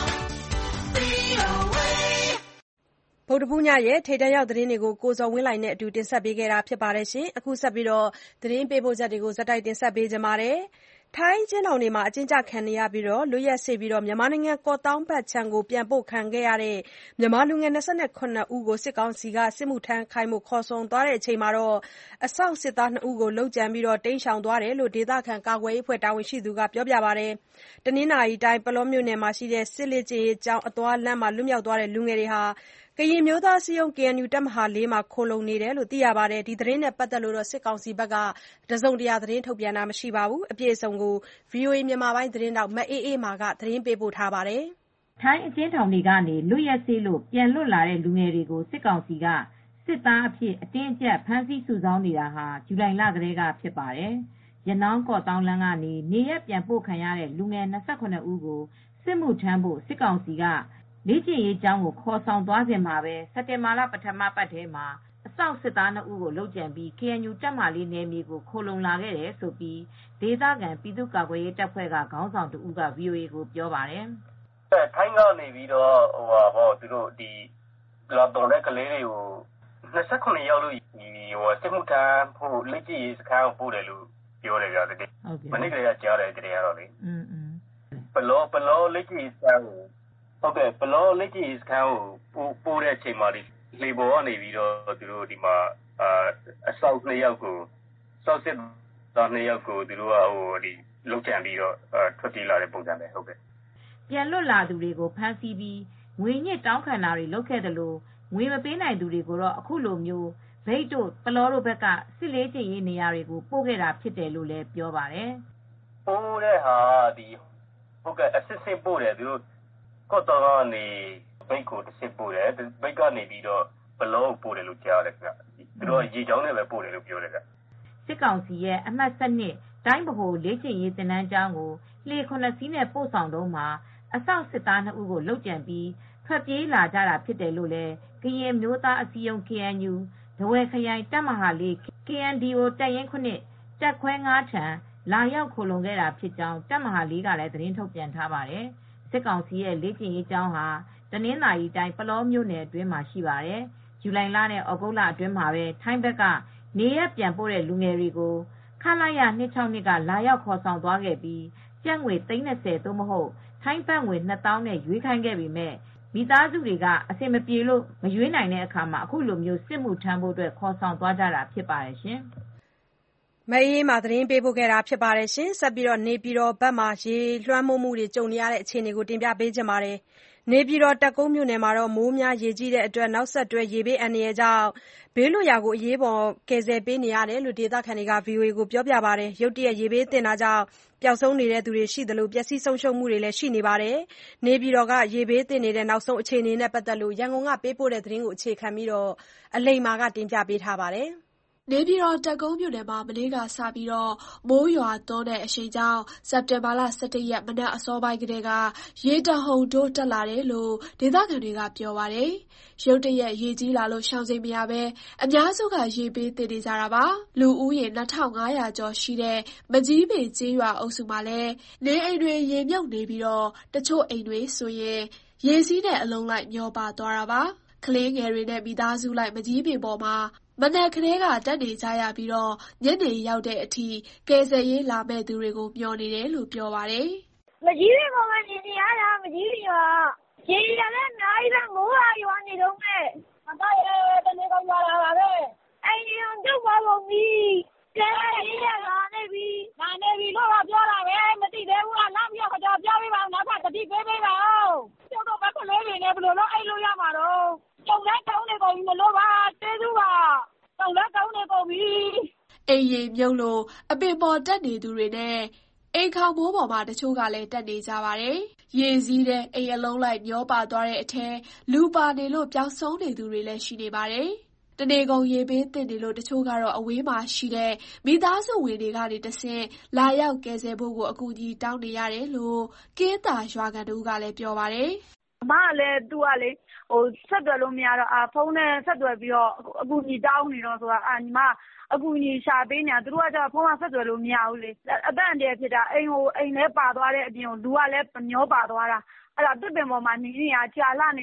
VOA. ဗုဒ္ဓဟူးညရဲ့ထိပ်တန်းရောက်သတင်းတွေကိုကိုဇော်ဝင်းလှိုင်နဲ့အတူတင်ဆက်ပေးခဲ့တာပါ။အခုဆက်ပြီးသတင်းပေးပို့ချက်တွေကိုတင်ဆက်ပေးပါမယ်။ထိုင်းအကျဉ်းထောင်တွေမှာအကျဉ်းချခံနေရပြီးလွတ်ရက်စေ့ပြီးမြန်မာနိုင်ငံကော့သောင်းဘက်ခြမ်းကိုပြန်ပို့ခံခဲ့ရတဲ့မြန်မာလူငယ် 27 ဦးကိုစစ်ကောင်စီကစစ်မှုထမ်းခိုင်းဖို့ခေါ်ဆောင်သွားချိန်မှာအစောင့်စစ်သား 2 ဦးကိုလုပ်ကြံပြီးတိမ်းရှောင်သွားတယ်လို့ဒေသခံကာကွယ်ရေးအဖွဲ့တာဝန်ရှိသူကပြောပါတယ်။တနင်္သာရီတိုင်းပုလောမြို့နယ်မှာရှိတဲ့စစ်လေ့ကျင့်ရေးကျောင်းအသွားလမ်းမှာလွတ်မြောက်သွားတဲ့လူငယ်တွေဟာကရင်အမျိုးသားအစည်းအရုံး KNU တပ်မဟာ 4 မှာခိုလှုံနေတယ်လို့သိရပါတယ်။ ဒီသတင်းနဲ့ပတ်သက်လို့စစ်ကောင်စီဘက်ကတစုံတရာသတင်းထုတ်ပြန်တာမရှိပါဘူး။ အပြည့်အစုံကို VOA မြန်မာပိုင်းသတင်းထောက်မအေးအေးမာကသတင်းပေးပို့ထားပါတယ်။ထိုင်းအကျဉ်းထောင်တွေကနေလွတ်ရက်စေ့လို့ပြန်လွတ်လာတဲ့လူငယ်တွေကိုစစ်ကောင်စီကစစ်သားအဖြစ်အတင်းအကျပ်ဖမ်းဆီးစုဆောင်းနေတာဟာဇူလိုင်လကတည်းကဖြစ်ပါတယ်။ရနောင်းကော့သောင်းလမ်းကနေနေရပ်ပြန်ပို့ခံရတဲ့လူငယ် 28 ဦးကိုစစ်မှုထမ်းဖို့စစ်ကောင်စီကလေ့ကျင့်ရေးကျောင်းကိုခေါ်ဆောင်သွားစဉ်မှာပဲစက်တင်ဘာလပထမပတ်ထဲမှာအစောင့်စစ်သား 2 ဦးကိုလုပ်ကြံပြီး KNU တပ်မဟာ 4 နယ်မြေကိုခိုလှုံလာခဲ့တယ်လို့ဒေသခံပြည်သူ့ကာကွယ်ရေးတပ်ဖွဲ့ကခေါင်းဆောင်တဦးက VOA ကိုပြောပါတယ်။ထိုင်းကနေပြီးတော့သူတို့လာတော်တဲ့ကလေးတွေကို28 ယောက်လို့စစ်မှုထမ်းဖို့လေ့ကျင့်ရေးစခန်းကိုပို့တယ်လို့ပြောတယ်ဗျာ။မနေ့ကလေးကကြားတယ်တကယ်ကတော့လေ။ပလောလေ့ကျင့်ရေးစခန်းကိုပလောလေ့ကျင့်ရေးစခန်းကိုပို့တဲ့အချိန်မှာလေပေါ်ကနေပြီးတော့သူတို့ဒီမှာအစောင့် 2 ယောက်ကိုစောင့်စစ်သား 2 ယောက်ကိုသူတို့ကလုပ်ကြံပြီးတော့ထွက်ပြေးလာတဲ့ပုံစံပဲဟုတ်ကဲ့။ပြန်လွတ်လာသူတွေကိုဖမ်းဆီးပြီးငွေညှစ်တောင်းခံတာတွေလုပ်ခဲ့တယ်လို့ငွေမပေးနိုင်သူတွေကိုတော့အခုလိုမျိုးမြိတ်တို့ပလောတို့ဘက်ကစစ်လေးကျင့်ရေးနေရာတွေကိုပို့ခဲ့တာဖြစ်တယ်လို့လည်းပြောပါတယ်။ပို့တဲ့ဟာဟုတ်ကဲ့အစစ်စစ်ပို့တယ်သူတို့ကော့တော်ကနေမြိတ်ကိုတစ်စစ်ပို့တယ်မြိတ်ကနေပြီးတော့ပလောကိုပို့တယ်လို့ကြားတယ်ခင်ဗျ။သူတို့ရေချောင်းနဲ့ပဲပို့တယ်လို့ပြောတယ်ခင်ဗျ။စစ်ကောင်စီရဲ့အမှတ် 12တိုင်းဗဟိုလေ့ကျင့်ရေးသင်တန်းကျောင်းကိုလှေ 7 စီးနဲ့ပို့ဆောင်တုန်းမှာအစောင့်စစ်သား 2 ဦးကိုလုပ်ကြံပြီးထွက်ပြေးလာကြတာဖြစ်တယ်လို့လည်းကရင်မျိုးသားအစည်းအရုံး KNU ထားဝယ်ခရိုင်တပ်မဟာ 4 KNDO တပ်ရင်း 7 တပ်ခွဲ 5 ထံလာရောက်ခိုလှုံခဲ့တာဖြစ်ကြောင်းတပ်မဟာ 4 ကလည်းသတင်းထုတ်ပြန်ထားပါတယ်။စစ်ကောင်စီရဲ့လေ့ကျင့်ရေးကျောင်းဟာတနင်္သာရီတိုင်းပုလောမြို့နယ်အတွင်းမှာရှိပါတယ်။ဇူလိုင်လနဲ့ဩဂုတ်လအတွင်းမှာပဲထိုင်းဘက်ကနေရပ်ပြန်ပို့တဲ့လူငယ်တွေကိုခလရ 262 ကလာရောက်ခေါ်ဆောင်သွားခဲ့ပြီးကျပ်ငွေ သိန်း 20 သို့မဟုတ်ထိုင်းဘတ်ငွေ 2,000 နဲ့ရွေးခိုင်းခဲ့ပေမဲ့မိသားစုတွေကအဆင်မပြေလို့မရွေးနိုင်တဲ့အခါမှာအခုလိုမျိုးစစ်မှုထမ်းဖို့အတွက်ခေါ်ဆောင်သွားကြတာဖြစ်ပါတယ်ရှင်။မအေးအေးမာသတင်းပေးပို့ခဲ့တာပါ။ဆက်ပြီးနေပြည်တော်ဘက်မှာရေလွှမ်းမိုးမှုတွေကြုံနေရတဲ့အခြေအနေကိုတင်ပြပေးချင်ပါတယ်။နေပြည်တော်တပ်ကုန်းမြို့နယ်မှာမိုးများရေကြီးတဲ့အတွက်နောက်ဆက်တွဲရေဘေးအန္တရာယ်ကြောင့်ဘေးလွတ်ရာကိုအရေးပေါ်ကယ်ဆယ်ပေးနေရတယ်လို့ဒေသခံတွေက VOA ကိုပြောပါတယ်။ရုတ်တရက်ရေဘေးသင့်တာကြောင့်ပျောက်ဆုံးနေတဲ့သူတွေရှိသလိုပျက်စီးဆုံးရှုံးမှုတွေလည်းရှိနေပါတယ်။နေပြည်တော်ကရေဘေးသင့်နေတဲ့နောက်ဆုံးအခြေအနေနဲ့ပတ်သက်လို့ရန်ကုန်ကပေးပို့တဲ့သတင်းကိုအခြေခံပြီးအလိမ္မာကတင်ပြပေးထားပါတယ်။နေပြည်တော်တပ်ကုန်းမြို့နယ်မှာမနေ့ကစပြီးမိုးရွာသွန်းတဲ့အရှိန်ကြောင့်စက်တင်ဘာလ 11 ရက်မနက်အစောပိုင်းကတည်းကရေတဟုန်ထိုးတက်လာတယ်လို့ဒေသခံတွေကပြောပါတယ်။ရုတ်တရက်ရေကြီးလာလို့ရှောင်ချိန်မရဘဲအများစုကရေဘေးသင့်နေကြတာပါ။လူဦးရေ 2500 ကျော်ရှိတဲ့မကြီးပင်ကျေးရွာအုပ်စုမှာလည်းနေအိမ်တွေရေမြုပ်နေပြီးတချို့အိမ်တွေဆိုရင်ရေစီးနဲ့အလုံးလိုက်မျောပါသွားတာပါ။ကလေးငယ်တွေနဲ့မိသားစုလိုက်မကြီးပင်ပေါ်မှာမနက်ကတည်းကတက်နေကြရပြီးညနေရောက်တဲ့အထိကယ်ဆယ်ရေးလာမယ့်သူတွေကိုမျှော်နေတယ်လို့ပြောပါတယ်။မကြီးပင်ပေါ်မှာနေနေရတာမကြီးပင်ရွာရေကလည်းအများကြီးပဲမိုးရွာနေတော့မဲ့အမရဲ့တနေ့ကရွာလာပါပဲအိမ်ကြီးကျုပ်ပါကုန်ပြီကဲရေးရလာနေပြီလို့ပြောတာပဲမသိသေးဘူးလားနောက်ပြီးတော့ပြောပေးပါဦးနောက်ထပ်တတိပေးပေးပါဦးကျုပ်တို့ဘက်ကလေးတွေနဲ့ဘယ်လိုလုပ်အိတ်လို့ရမှာတော့ကျုပ်လည်းကောင်းနေကုန်ပြီမလို့ပါကျေးဇူးပါကျုပ်လည်းကောင်းနေကုန်ပြီအိမ်ရေမြုပ်လို့အပင်ပေါ်တက်နေသူတွေနဲ့အိမ်ခေါင်မိုးပေါ်မှာတချို့ကလည်းတက်နေကြပါတယ်။ရေစီးတဲ့အိမ်အလုံးလိုက်မျောပါသွားတဲ့အထဲလူပါနေလို့ပျောက်ဆုံးနေသူတွေလည်းရှိနေပါတယ်။တနေကုန်ရေဘေးသင့်နေလို့တချို့ကတော့အဝေးမှာရှိတဲ့မိသားစုဝင်တွေကနေတဆင့်လာရောက်ကယ်ဆယ်ဖို့ကိုအကူအညီတောင်းနေရတယ်လို့ကင်းသာရွာခံတို့ကလည်းပြောပါတယ်။အမကလည်းသူကလေဆက်သွယ်လို့မရတော့ဖုန်းနဲ့ဆက်သွယ်ပြီးတော့အကူအညီတောင်းနေတော့ဆိုတာညီမအကူအညီရှာပေးနေတာသူတို့ကကျတော့ဖုန်းကဆက်သွယ်လို့မရဘူးလေအသက်အန္တရာယ်ဖြစ်တာအိမ်ထဲပါသွားတဲ့အပြင်လူကလည်းမျောပါသွားတာအဲ့ဒါတစ်ပင်ပေါ်မှာနေရကြာလာနေ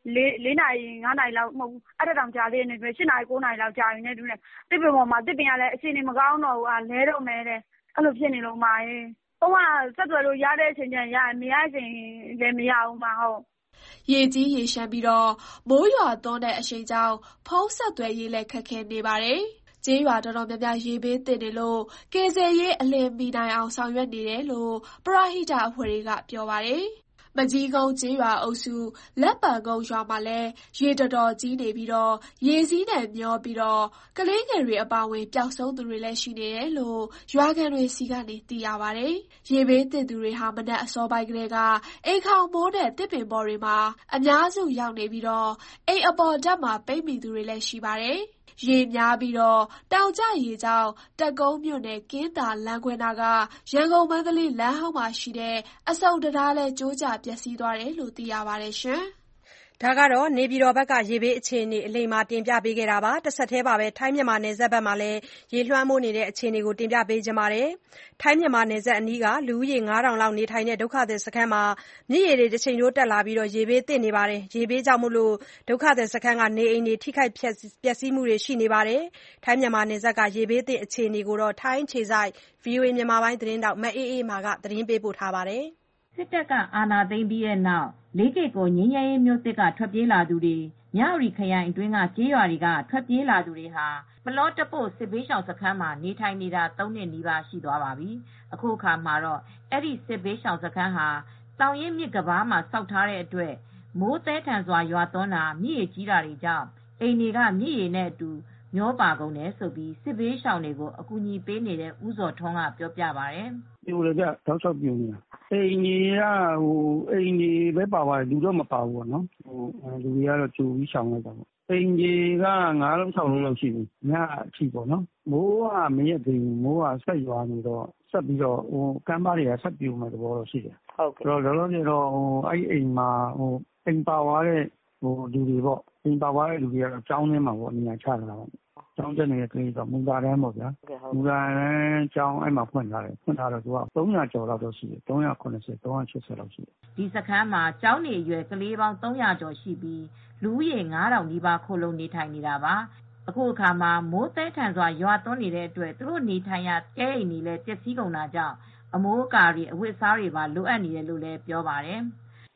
4 နာရီ5နာရီလောက်မဟုတ်ဘူးအဲ့ဒါတောင်ကြာသေးနေပြီ8နာရီ9နာရီလောက်ကြာနေတူတယ်တစ်ပင်ပေါ်မှာတစ်ပင်ကလည်းအခြေအနေမကောင်းတော့ဘူးလဲတော့မဲတယ်အဲ့လိုဖြစ်နေလို့မာရေးဖုန်းကဆက်သွယ်လို့ရတဲ့အချိန်ကျရင်ရမရတဲ့အချိန်လည်းမရဘူးမှာဟုတ်ရေကြီးရေရှမ်းပြီးမိုးရွာသွန်းတဲ့အရှိန်ကြောင့်ဖုံးဆက်သွယ်ရေးလည်းခက်ခဲနေပါတယ်။ကျေးရွာတော်တော်များများရေဘေးသင့်နေလို့ကယ်ဆယ်ရေးအလင်းမီနိုင်အောင်ဆောင်ရွက်နေတယ်လို့ပရဟိတအဖွဲ့တွေကပြောပါတယ်။မကြီးကုန်းကျေးရွာအုပ်စုလက်ပံကုန်းရွာမှာလည်းရေတော်တော်ကြီးနေပြီးရေစီးနဲ့မျောပြီးကလေးငယ်တွေအပါအဝင်ပျောက်ဆုံးသူတွေလည်းရှိနေတယ်လို့ရွာခံတွေစီကနေသိရပါတယ်။ရေဘေးသင့်သူတွေဟာမနက်အစောပိုင်းကတည်းကအိမ်ခေါင်မိုးနဲ့တစ်ပင်ပေါ်တွေမှာအများစုရောက်နေပြီးအိမ်အပေါ်ဓာတ်မှာပိတ်မိသူတွေလည်းရှိပါတယ်။ရေများပြီးတောင်ကျရေကြောင့်တပ်ကုန်းမြို့နယ်ကင်းသာလမ်းခွဲနာကရန်ကုန်မန္တလေးလမ်းဟောင်းမှာရှိတဲ့အဆုံတရားလဲကျိုးကျပျက်စီးသွားတယ်လို့သိရပါတယ်ရှင်။ဒါကတော့နေပြည်တော်ဘက်ကရေဘေးအခြေအနေအလိမ္မာတင်ပြပေးခဲ့တာပါ။တစ်ဆက်တည်းပါပဲထိုင်းမြန်မာနယ်စပ်ဘက်မှာလည်းရေလွှမ်းမိုးနေတဲ့အခြေအနေကိုတင်ပြပေးကြပါမယ်။ထိုင်းမြန်မာနယ်စပ်အနီးကလူဦးရေ 9000 လောက်နေထိုင်တဲ့ဒုက္ခသည်စခန်းမှာမြစ်ရေတွေတစ်ချိန်ထိုးတက်လာပြီးရေဘေးသင့်နေပါတယ်။ရေဘေးကြောင့်ဒုက္ခသည်စခန်းကနေအိမ်တွေထိခိုက်ပျက်စီးမှုတွေရှိနေပါတယ်။ထိုင်းမြန်မာနယ်စပ်ကရေဘေးသင့်အခြေအနေကိုထိုင်းအခြေစိုက် VOA မြန်မာပိုင်းသတင်းတောက်မအေးအေးမာကသတင်းပေးပို့ထားပါတယ်။စစ်တပ်ကအာဏာသိမ်းပြီးတဲ့နောက်လေးကေကော်ငြိမ်းချမ်းရေးမြို့သစ်ကထွက်ပြေးလာသူတွေမြဝတီခရိုင်အတွင်းကကျေးရွာတွေကထွက်ပြေးလာသူတွေဟာပလော့တပို့စစ်ဘေးရှောင်စခန်းမှာနေထိုင်နေတာ3 နှစ်နီးပါးရှိသွားပါပြီ။အခုအခါမှာတော့အဲ့ဒီစစ်ဘေးရှောင်စခန်းဟာတောင်ရင်မြစ်ကမ်းမှာစောက်ထားတဲ့အတွက်မိုးသည်းထန်စွာရွာသွန်းတာမြစ်ရေကြီးတာတွေကြောင့်အိမ်တွေကမြစ်ရေနဲ့အတူမျောပါကုန်တယ်ဆိုပြီးစစ်ဘေးရှောင်တွေကိုအကူအညီပေးနေတဲ့ဦးဇော်ထွန်းကပြောပြပါတယ်။ပြိုတယ်ကြတောက်ချောက်ပြိုနေတာ။အိမ်တွေပဲပါသွားတယ်လူတော့မပါဘူးပေါ့နော်။လူတွေကတော့ကြိုပြီးရှောင်လိုက်တာပေါ့။အိမ်တွေက 5 လုံး 6 လုံးလောက်ရှိပြီ။ညအထိပေါ့နော်။မိုးကမရက်သေးဘူး။မိုးကဆက်ရွာနေတော့ဆက်ပြီးတော့ကမ်းပါးတွေကဆက်ပြိုမဲ့သဘောတော့ရှိတယ်။ဟုတ်ကဲ့။လောလောဆယ်တော့အဲ့အိမ်မှာအိမ်ပါသွားတဲ့လူတွေပေါ့။အိမ်ပါသွားတဲ့လူတွေကတော့ကျောင်းထဲမှာပေါ့နေရာချထားတာပေါ့။ကျောင်းတက်နေတဲ့ကလေးတော့မူလာတန်းပေါ့ဗျာမူလာတန်းကျောင်းအဲ့မှာဖွင့်ထားတယ်ဖွင့်ထားတော့သူက300ကျော်လောက်တော့ရှိတယ်390 380လောက်ရှိတယ်ဒီစခန်းမှာကျောင်းနေအရွယ်ကလေးပေါင်း300ကျော်ရှိပြီးလူဦးရေ 9000 နီးပါးခိုလုံနေထိုင်နေတာပါအခုအခါမှာမိုးသည်းထန်စွာရွာသွန်းနေတဲ့အတွက်သူတို့နေထိုင်ရတဲအိမ်တွေလည်းပျက်စီးကုန်တာကြောင့်အမိုးအကာတွေအဝတ်အစားတွေပါလိုအပ်နေတယ်လို့လည်းပြောပါတယ်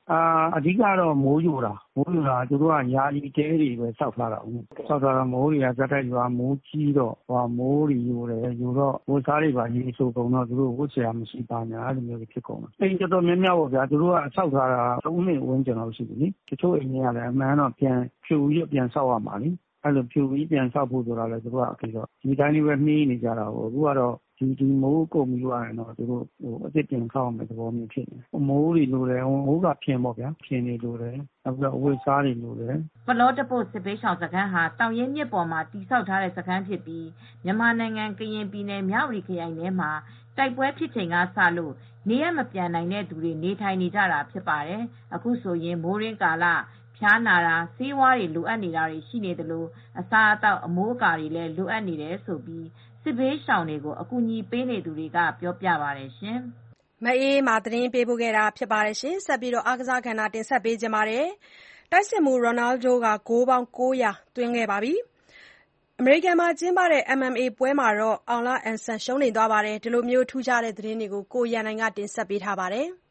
အဓိကတော့မိုးယူတာသူတို့ကယာယီတဲတွေပဲစောက်ထားတာမိုးတွေကဇက်တိုက်ရွာမိုးကြီးတော့မိုးတွေယူတော့ဝတ်စားတွေပါရေဆိုကုန်တော့သူတို့ဝတ်ဆရာမရှိပါညာအဲ့လိုမျိုးဖြစ်ကုန်တာအိမ်တော်တော်များများပေါ့ဗျာသူတို့ကစောက်ထားတာ3နှစ်ဝန်းကျင်လောက်ရှိပြီလေတချို့အိမ်တွေကလည်းအမှန်တော့ပြန်ဖြူပြီးပြန်စောက်ရမှာလေအဲ့လိုဖြူပြီးပြန်စောက်ဖို့ဆိုတာလည်းသူတို့ကပြီးတော့ဒီတိုင်းလေးပဲနှီးနေကြတာပေါ့အခုကတော့ဒီမိုးကုန်ပြီးသွားရင်တော့သူတို့အစ်စ်ပြင်ခောက်မယ်သဘောမျိုးဖြစ်နေမိုးတွေလိုတယ်မိုးကဖြင်ပေါ့ဗျာဖြင်နေလိုတယ်နောက်ပြီးတော့အဝတ်စားတွေလိုတယ်ပလောတပုတ်စစ်ပေးဆောင်စခန်းဟာတောင်ရဲမြစ်ပေါ်မှာတိစောက်ထားတဲ့စခန်းဖြစ်ပြီးမြန်မာနိုင်ငံကရင်ပြည်နယ်မြဝတီခရိုင်ထဲမှာတိုက်ပွဲဖြစ်ချိန်ကစလို့နေရမပြန်နိုင်တဲ့သူတွေနေထိုင်နေကြတာဖြစ်ပါတယ်အခုဆိုရင်မိုးရင်းကာလဖျားနာတာဆေးဝါးတွေလိုအပ်နေတာတွေရှိနေသလိုအစားအသောက်အမိုးအကာတွေလည်းလိုအပ်နေတယ်ဆိုပြီးစစ်ဘေးရှောင်တွေကိုအကူအညီပေးနေသူတွေကပြောပြပါတယ်ရှင်။မအေးမာသတင်းပေးပို့ခဲ့တာပါ။ဆက်ပြီးအားကစားကဏ္ဍတင်ဆက်ပေးပါမယ်။တိုက်စစ်မှူးရိုနယ်ဒိုကဂိုးပေါင်း900သွင်းခဲ့ပါပြီ။အမေရိကန်မှာကျင်းပတဲ့ MMA ပွဲမှာတော့အောင်လအန်ဆန်ရှုံးနိမ့်သွားပါတယ်။ဒီလိုထူးခြားတဲ့သတင်းတွေကိုကိုရန်နိုင်ကတင်ဆက်ပေးထားပါတယ်။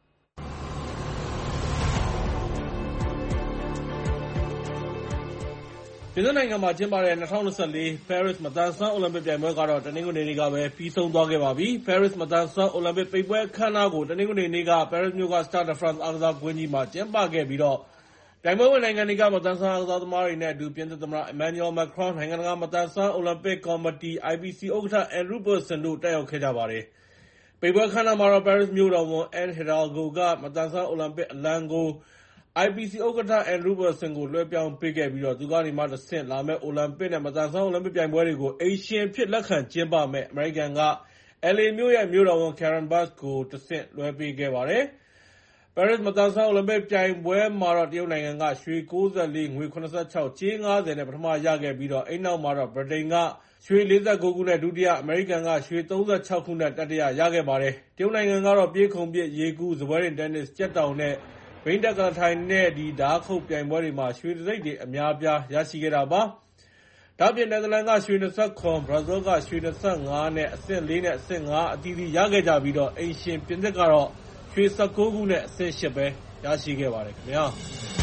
ပြင်သစ်နိုင်ငံမှာကျင်းပတဲ့2024 Paris မသန်စွမ်းအိုလံပစ်ပြိုင်ပွဲကတော့တနင်္ဂနွေနေ့ကပဲပြီးဆုံးသွားခဲ့ပါပြီ။ Paris မသန်စွမ်းအိုလံပစ်ပိတ်ပွဲအခမ်းအနားကိုတနင်္ဂနွေနေ့က Paris မြို့က Stade de France အားကစားကွင်းကြီးမှာကျင်းပခဲ့ပြီးတော့ပြိုင်ပွဲဝင်နိုင်ငံတွေကမသန်စွမ်းအားကစားသမားတွေနဲ့အတူပြင်သစ်သမ္မတ Emmanuel Macron နိုင်ငံတကာမသန်စွမ်းအိုလံပစ်ကော်မတီ IPC ဥက္ကဋ္ဌ Andrew Parsons တို့တက်ရောက်ခဲ့ကြပါတယ်။ပိတ်ပွဲအခမ်းအနားမှာတော့ Paris မြို့တော်ဝန် Anne Hidalgo ကမသန်စွမ်းအိုလံပစ်အလံကိုIPC ဥက္ကဋ္ဌ Andrew Parsons ကိုလွှဲပြောင်းပေးခဲ့ပြီးတော့သူကနေမှတဆင့်လာမယ့်အိုလံပစ်နဲ့မသန်စွမ်းအိုလံပစ်ပြိုင်ပွဲတွေကိုအိမ်ရှင်ဖြစ်လက်ခံကျင်းပမယ့်အမေရိကန်က LA မြို့ရဲ့မြို့တော်ဝန် Karen Bass ကိုတဆင့်လွှဲပေးခဲ့ပါတယ်။ Paris မသန်စွမ်းအိုလံပစ်ပြိုင်ပွဲမှာတော့တရုတ်နိုင်ငံကရွှေ94ငွေ86ကြေး90နဲ့ပထမရခဲ့ပြီးတော့အိမ်နောက်မှာတော့ဗြိတိန်ကရွှေ49ခုနဲ့ဒုတိယအမေရိကန်ကရွှေ36ခုနဲ့တတိယရခဲ့ပါတယ်။တရုတ်နိုင်ငံကတော့ပြေးခုန်ပစ်ရေကူးစပွဲတင်တင်းနစ်ကြက်တောင်နဲ့ဘိန်းတက်ကထိုင်နဲ့ဓားခုတ်ပြိုင်ပွဲတွေမှာရွှေတံဆိပ်တွေအများပြားရရှိခဲ့တာပါ။ဒါ့အပြင်နယ်သာလန်ကရွှေ29ဘရာဇီးကရွှေ25နဲ့အဆင့်4နဲ့အဆင့်5အသီးသီးရခဲ့ကြပြီးတော့အိမ်ရှင်ပြင်သစ်ကတော့ရွှေ19ခုနဲ့အဆင့်8ပဲရရှိခဲ့ပါတယ်ခင်ဗျာ။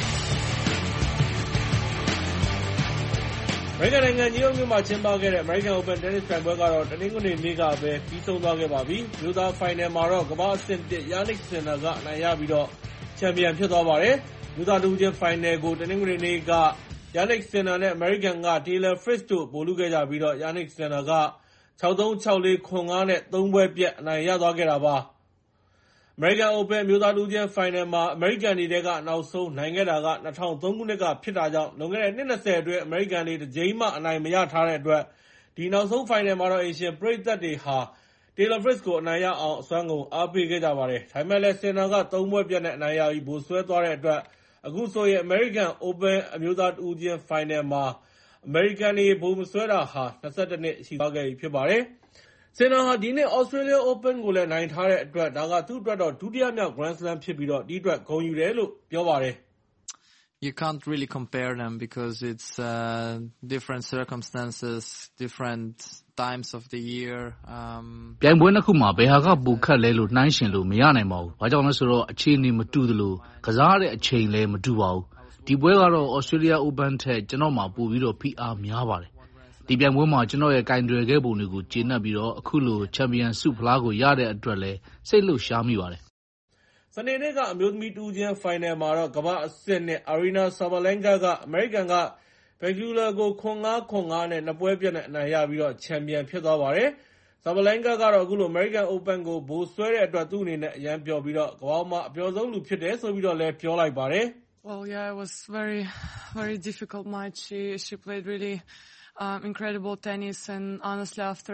အမေရိကန်နိုင်ငံနယူးယောက်မြို့မှာကျင်းပခဲ့တဲ့ American Open Tennis ပြိုင်ပွဲကတော့တနင်္ဂနွေနေ့ကပဲပြီးဆုံးသွားခဲ့ပါပြီ။မြို့သားဖိုင်နယ်မှာတော့ကမ္ဘာ့အဆင့်1 Jannik Sinner ကအနိုင်ရပြီးတော့ချန်ပီယံဖြစ်သွားပါတယ်။မြို့သားတူချင်းဖိုင်နယ်ကိုတနင်္ဂနွေနေ့က Jannik Sinner နဲ့ American က Taylor Fritz တို့ဗိုလ်လုခဲ့ကြပြီးတော့ Jannik Sinner က 6-3, 6-4, 7-5 နဲ့3ပွဲပြတ်အနိုင်ရသွားခဲ့တာပါ။ American Open မြို့သားတူချင်းဖိုင်နယ်မှာအမေရိကန်တွေထဲကနောက်ဆုံးနိုင်ခဲ့တာက2003ခုနှစ်ကဖြစ်တာကြောင့်လွန်ခဲ့တဲ့နှစ်20အတွင်းအမေရိကန်တွေတစ်ကြိမ်မှအနိုင်မရထားတဲ့အတွက်ဒီနောက်ဆုံးဖိုင်နယ်မှာတော့အေရှင်ပရိသတ်တွေဟာ Taylor Fritz ကိုအနိုင်ရအောင်အစွမ်းကုန်အားပေးခဲ့ကြပါတယ်။ဒါပေမဲ့လည်း Sinner က3ပွဲပြတ်နဲ့အနိုင်ရပြီးဗိုလ်စွဲသွားတဲ့အတွက်အခုဆိုရင် American Open အမျိုးသားတူချင်းဖိုင်နယ်မှာအမေရိကန်တွေဗိုလ်မစွဲတာဟာ21နှစ်ရှိသွားခဲ့ပြီဖြစ်ပါတယ်။ Sinner ဟာဒီနှစ် Australia Open ကိုလည်းနိုင်ထားတဲ့အတွက်ဒါကသူ့အတွက်တော့ဒုတိယမြောက် Grand Slam ဖြစ်ပြီးတော့ဒီအတွက်ဂုဏ်ယူတယ်လို့ပြောပါတယ်။ You can't really compare them because it's different circumstances, different times of the year. ပြိုင်ပွဲနှစ်ခုမှာဘယ်ဟာကပိုခက်လဲလို့နှိုင်းယှဉ်လို့မရနိုင်ပါဘူး။ဘာကြောင့်လဲဆိုတော့အခြေအနေမတူသလိုကစားတဲ့အချိန်လည်းမတူပါဘူး။ဒီပွဲကတော့ Australia Open ထက်ကျွန်တော်မှာပိုပြီးတော့ဖိအားများပါတယ်။ဒီပြိုင်ပွဲမှာကျွန်တော်ရဲ့ကင်တွယ်ခဲ့ပုံတွေကိုကျေနပ်ပြီးတော့အခုလိုချန်ပီယံဆုဖလားကိုရတဲ့အတွက်လည်းစိတ်လှုပ်ရှားမိပါတယ်။စနေနေ့ကအမျိုးသမီးတူချင်းဖိုင်နယ်မှာတော့ကမ္ဘာအဆင့်နဲ့ Aryna Sabalenka ကအမေရိကန်က Pegula ကို9-5 နဲ့2ပွဲပြတ်နဲ့အနိုင်ရပြီးတော့ချန်ပီယံဖြစ်သွားပါတယ်။ Sabalenka ကတော့အခုလို American Open ကိုဗိုလ်စွဲတဲ့အတွက်သူ့အနေနဲ့အရန်ပျော်ပြီးတော့ကမ္ဘာမှာအပျော်ဆုံးလူဖြစ်တယ်ဆိုပြီးတော့လည်းပြောလိုက်ပါတယ်။ Well, yeah, it was very difficult match. She played really incredible tennis and honestly after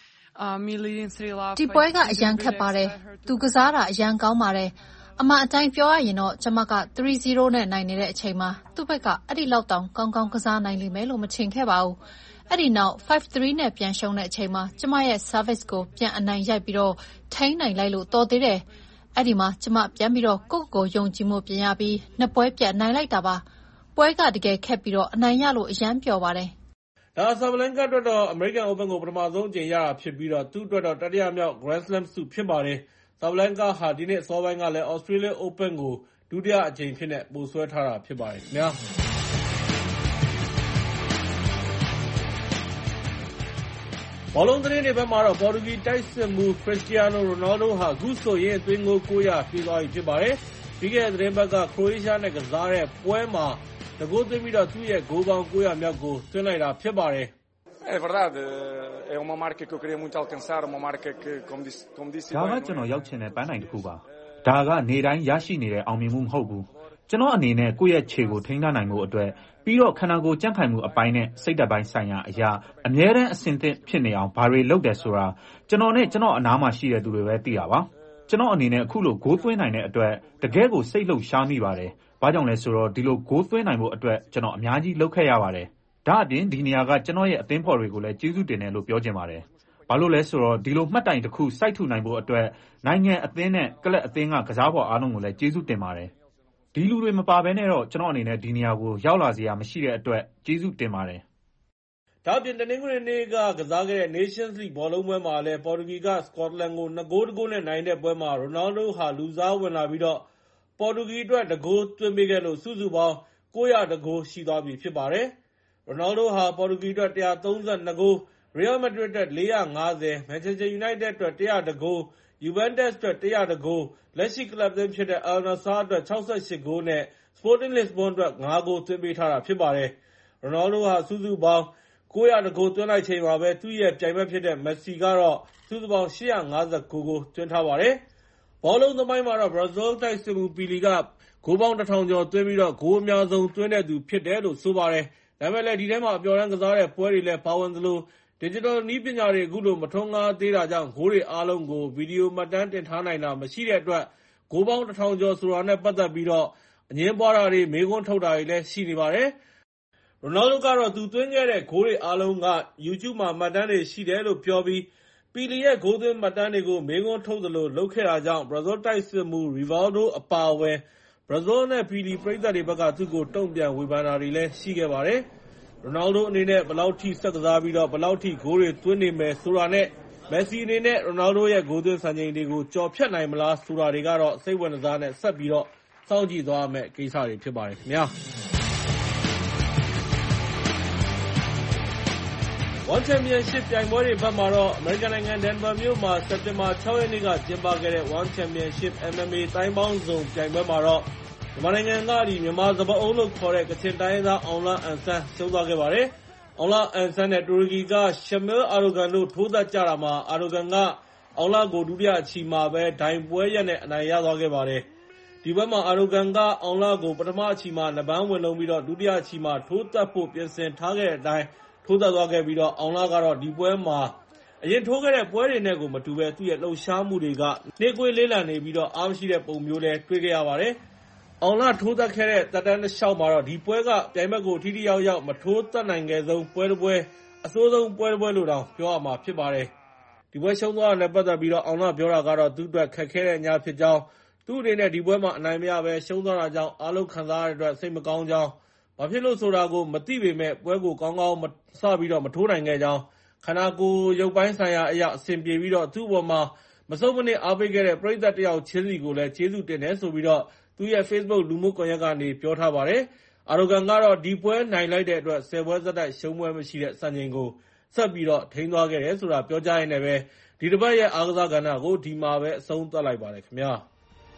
me leading 3 love ဒီပွဲကအရန်ခက်ပါတယ်။သူကစားတာအရန်ကောင်းပါတယ်။အမှန်အတိုင်းပြောရရင်တော့ကျွန်မက3-0နဲ့နိုင်နေတဲ့အချိန်မှာသူ့ဘက်ကအဲ့ဒီလောက်တောင်ကောင်းကောင်းကစားနိုင်လိမ့်မယ်လို့မထင်ခဲ့ပါဘူး။အဲ့ဒီနောက်5-3နဲ့ပြန်ရှုံးတဲ့အချိန်မှာကျွန်မရဲ့ service ကိုပြန်အနိုင်ရိုက်ပြီးတော့ထိန်းနိုင်လိုက်လို့တော်သေးတယ်။အဲ့ဒီမှာကျွန်မပြန်ပြီးတော့ကိုယုံကြည်မှုပြင်ရပြီး2ပွဲပြတ်နိုင်လိုက်တာပါ။ပွဲကတကယ်ခက်ပြီးတော့အနိုင်ရလို့အရန်ပျော်ပါတယ်။ဒါဆာဘလန်ကာအတွက်တော့ American Open ကိုပထမဆုံးအကြိမ်ရတာဖြစ်ပြီးတော့သူ့အတွက်တော့တတိယမြောက် Grand Slam ဆုဖြစ်ပါတယ်။ဆာဘလန်ကာဟာဒီနေ့အစောပိုင်းကလည်း Australia Open ကိုဒုတိယအကြိမ်ဖြစ်တဲ့ပို့ဆွဲထားတာဖြစ်ပါတယ်ခင်ဗျာဘောလုံးသတင်းတွေဘက်မှာတော့ပေါ်တူဂီတိုက်စစ်မှုခရစ္စတီယာနိုရိုနယ်ဒိုဟာအခုဆိုရင်အသွင်းဂိုး900ပြည့်သွားပြီဖြစ်ပါတယ်ပြီးခဲ့တဲ့သတင်းပတ်ကခရိုအေးရှားနဲ့ကစားတဲ့ပွဲမှာတဂိုးသွင်းပြီးတော့သူ့ရဲ့ဂိုးပေါင်း900မြောက်ကိုသွင်းလိုက်တာဖြစ်ပါတယ် É verdade, é uma marca que eu queria muito alcançar, uma marca que, como disse... ဒါကကျွန်တော်ရောက်ချင်တဲ့ပန်းတိုင်တစ်ခုပါ။ဒါကနေတိုင်းရရှိနေတဲ့အောင်မြင်မှုမဟုတ်ဘူး။ကျွန်တော်အနေနဲ့ကိုယ့်ရဲ့ခြေကိုထိန်းထားနိုင်မှုအတွက်ပြီးတော့ခန္ဓာကိုယ်ကြံ့ခိုင်မှုအပိုင်းနဲ့စိတ်ဓာတ်ပိုင်းဆိုင်ရာအရာအမြဲတမ်းအဆင်သင့်ဖြစ်နေအောင်ဘာတွေလုပ်တယ်ဆိုတာကျွန်တော်နဲ့ကျွန်တော်အနားမှာရှိတဲ့သူတွေပဲသိတာပါ။ကျွန်တော်အနေနဲ့အခုလိုဂိုးသွင်းနိုင်တဲ့အတွက်တကယ်ကိုစိတ်လှုပ်ရှားမိပါတယ်။ဘာကြောင့်လဲဆိုတော့ဒီလိုဂိုးသွင်းနိုင်ဖို့အတွက်ကျွန်တော်အများကြီးလုပ်ခဲ့ရပါတယ်။ဒါအပြင်ဒီနေရာကကျွန်တော်ရဲ့အသင်းဖော်တွေကိုလည်းကျေးဇူးတင်တယ်လို့ပြောချင်ပါတယ်။ဘာလို့လဲဆိုတော့ဒီလိုမှတ်တိုင်တစ်ခုစိုက်ထူနိုင်ဖို့အတွက်နိုင်ငံအသင်းနဲ့ကလပ်အသင်းကကစားဖော်အားလုံးကိုလည်းကျေးဇူးတင်ပါတယ်။ဒီလူတွေမပါဘဲနဲ့တော့ကျွန်တော်အနေနဲ့ဒီနေရာကိုရောက်လာစရာမရှိတဲ့အတွက်ကျေးဇူးတင်ပါတယ်။ဒါ့အပြင်တနင်္ဂနွေနေ့ကကစားခဲ့တဲ့ Nations League ဘောလုံးပွဲမှာလည်းပေါ်တူဂီကစကော့တလန်ကို2-1နဲ့နိုင်တဲ့ပွဲမှာရိုနယ်ဒိုဟာလူစားဝင်လာပြီးတော့ပေါ်တူဂီအတွက်တဂိုးသွင်းပေးခဲ့လို့စုစုပေါင်း900တဂိုးရှိသွားပြီဖြစ်ပါတယ်။ရိုနယ်ဒိုဟာပေါ်တူဂီအတွက်132ဂိုး၊ Real Madrid အတွက်450၊ Manchester United အတွက်100တဂိုး၊ Juventus အတွက်100တဂိုး၊ လက်ရှိကလပ်အသင်းဖြစ်တဲ့ Al Nassr အတွက်68ဂိုးနဲ့ Sporting Lisbon အတွက်5ဂိုးသွင်းပေးထားတာဖြစ်ပါတယ်။ရိုနယ်ဒိုဟာစုစုပေါင်း900တဂိုးသွင်းလိုက်ချိန်မှာပဲသူ့ရဲ့ပြိုင်ဘက်ဖြစ်တဲ့ Messi ကတော့စုစုပေါင်း859ဂိုးသွင်းထားပါတယ်။ဘောလုံးသမိုင်းမှာတော့ Brazil တိုက်စစ်မှု Pelé ကဂိုးပေါင်း1000ကျော်သွင်းပြီးတော့ဂိုးအများဆုံးသွင်းတဲ့သူဖြစ်တယ်လို့ဆိုပါတယ်။ဒါပေမဲ့လည်းဒီထဲမှာအပျော်တမ်းကစားတဲ့ပွဲတွေလည်းပါဝင်သလိုDigital နည်းပညာတွေအခုလိုမထွန်းကားသေးတာကြောင့်ဂိုးတွေအားလုံးကိုဗီဒီယိုမှတ်တမ်းတင်ထားနိုင်တာမရှိတဲ့အတွက်ဂိုးပေါင်း1000ကျော်ဆိုတာနဲ့ပတ်သက်ပြီးတော့အငြင်းပွားတာတွေမေးခွန်းထုတ်တာတွေလည်းရှိနေပါတယ်။ရိုနယ်ဒိုကတော့သူသွင်းခဲ့တဲ့ဂိုးတွေအားလုံးက YouTube မှာမှတ်တမ်းတွေရှိတယ်လို့ပြောပြီးပီလီရဲ့ဂိုးသွင်းမှတ်တမ်းတွေကိုမေးခွန်းထုတ်သလိုလုပ်ခဲ့တာကြောင့် Brazil တိုက်စစ်မှု Rivaldo အပါအဝင် Brazil နဲ့ပီလီပရိသတ်တွေဘက်ကသူ့ကိုတုံ့ပြန်ဝေဖန်တာတွေလည်းရှိခဲ့ပါတယ်။ရိုနယ်ဒိုအနေနဲ့ဘယ်လောက်ထိဆက်ကစားပြီးတော့ဘယ်လောက်ထိဂိုးတွေသွင်းနေမယ်ဆိုတာနဲ့မက်ဆီအနေနဲ့ရိုနယ်ဒိုရဲ့ဂိုးသွင်းစံချိန်တွေကိုကျော်ဖြတ်နိုင်မလားဆိုတာတွေကတော့စိတ်ဝင်စားနဲ့ဆက်ပြီးတော့စောင့်ကြည့်သွားရမယ့်ကိစ္စတွေဖြစ်ပါတယ်ခင်ဗျာ။ One Championship ပြိုင်ပွဲတွေဘက်မှာတော့အမေရိကန်နိုင်ငံဒန်ဗာမြို့မှာစက်တင်ဘာ6ရက်နေ့ကကျင်းပခဲ့တဲ့ One Championship MMA တိုင်းပေါင်းစုံပြိုင်ပွဲမှာတော့မြန်မာနိုင်ငံကမြန်မာစပါးအုံးလို့ခေါ်တဲ့ကချင်တိုင်းရင်းသားအောင်လအန်ဆန်းရှုံးသွားခဲ့ပါတယ်။အောင်လအန်ဆန်းနဲ့တူရကီကရှမီလ်အာရိုဂန်တို့ထိုးသက်ကြတာမှာအာရိုဂန်ကအောင်လကိုဒုတိယအချီမှာပဲဒိုင်ပွဲရက်နဲ့အနိုင်ရသွားခဲ့ပါတယ်။ဒီပွဲမှာအာရိုဂန်ကအောင်လကိုပထမအချီမှာ2ပန်းဝင်လုံးပြီးတော့ဒုတိယအချီမှာထိုးသက်ဖို့ပြင်ဆင်ထားခဲ့တဲ့အတိုင်းထိုးသက်သွားခဲ့ပြီးတော့အောင်လကတော့ဒီပွဲမှာအရင်ထိုးခဲ့တဲ့ပွဲတွေနဲ့ကိုမတူပဲသူ့ရဲ့လှုပ်ရှားမှုတွေကနှေးကွေးလေးလံနေပြီးတော့အားမရှိတဲ့ပုံမျိုးလည်းတွေ့ခဲ့ရပါတယ်။အောင်လထိုးသက်ခဲ့တဲ့သက်တမ်းတစ်လျှောက်မှာတော့ဒီပွဲကပြိုင်ဘက်ကိုထိထိရောက်ရောက်မထိုးသက်နိုင်ခဲ့ဆုံးပွဲတစ်ပွဲအဆိုးဆုံးပွဲတစ်ပွဲလို့တောင်ပြောရမှာဖြစ်ပါတယ်။ဒီပွဲရှုံးသွားတာနဲ့ပတ်သက်ပြီးတော့အောင်လပြောတာကတော့သူ့အတွက်ခက်ခဲတဲ့ညဖြစ်ကြောင်းသူ့အနေနဲ့ဒီပွဲမှာအနိုင်မရပဲရှုံးသွားတာကြောင့်အားလုံးခံစားရတဲ့အတွက်စိတ်မကောင်းကြောင်းဘာဖြစ်လို့ဆိုတာကိုမသိပေမဲ့ပွဲကိုကောင်းကောင်းစပြီးတော့မထိုးနိုင်ခဲ့ကြောင်းခန္ဓာကိုယ်ရုပ်ပိုင်းဆိုင်ရာအရာအဆင်ပြေပြီးတော့သူ့ဘောမှာမဆုံးမနစ်အားပေးခဲ့တဲ့ပရိသတ်တယောက်ချင်းစီကိုလည်းကျေးဇူးတင်တယ်ဆိုပြီးတော့သူ့ရဲ့ Facebook လူမှုကွန်ရက်ကနေပြောထားပါတယ်။အာရိုဂန်ကတော့ဒီပွဲနိုင်လိုက်တဲ့အတွက်10ပွဲဆက်တိုက်ရှုံးပွဲမရှိတဲ့စံချိန်ကိုဆက်ပြီးတော့ထိန်းသွားခဲ့တယ်ဆိုတာပြောကြားရင်းနဲ့ပဲဒီတစ်ပတ်ရဲ့အားကစားကဏ္ဍကိုဒီမှာပဲအဆုံးသတ်လိုက်ပါတယ်ခင်ဗျာ။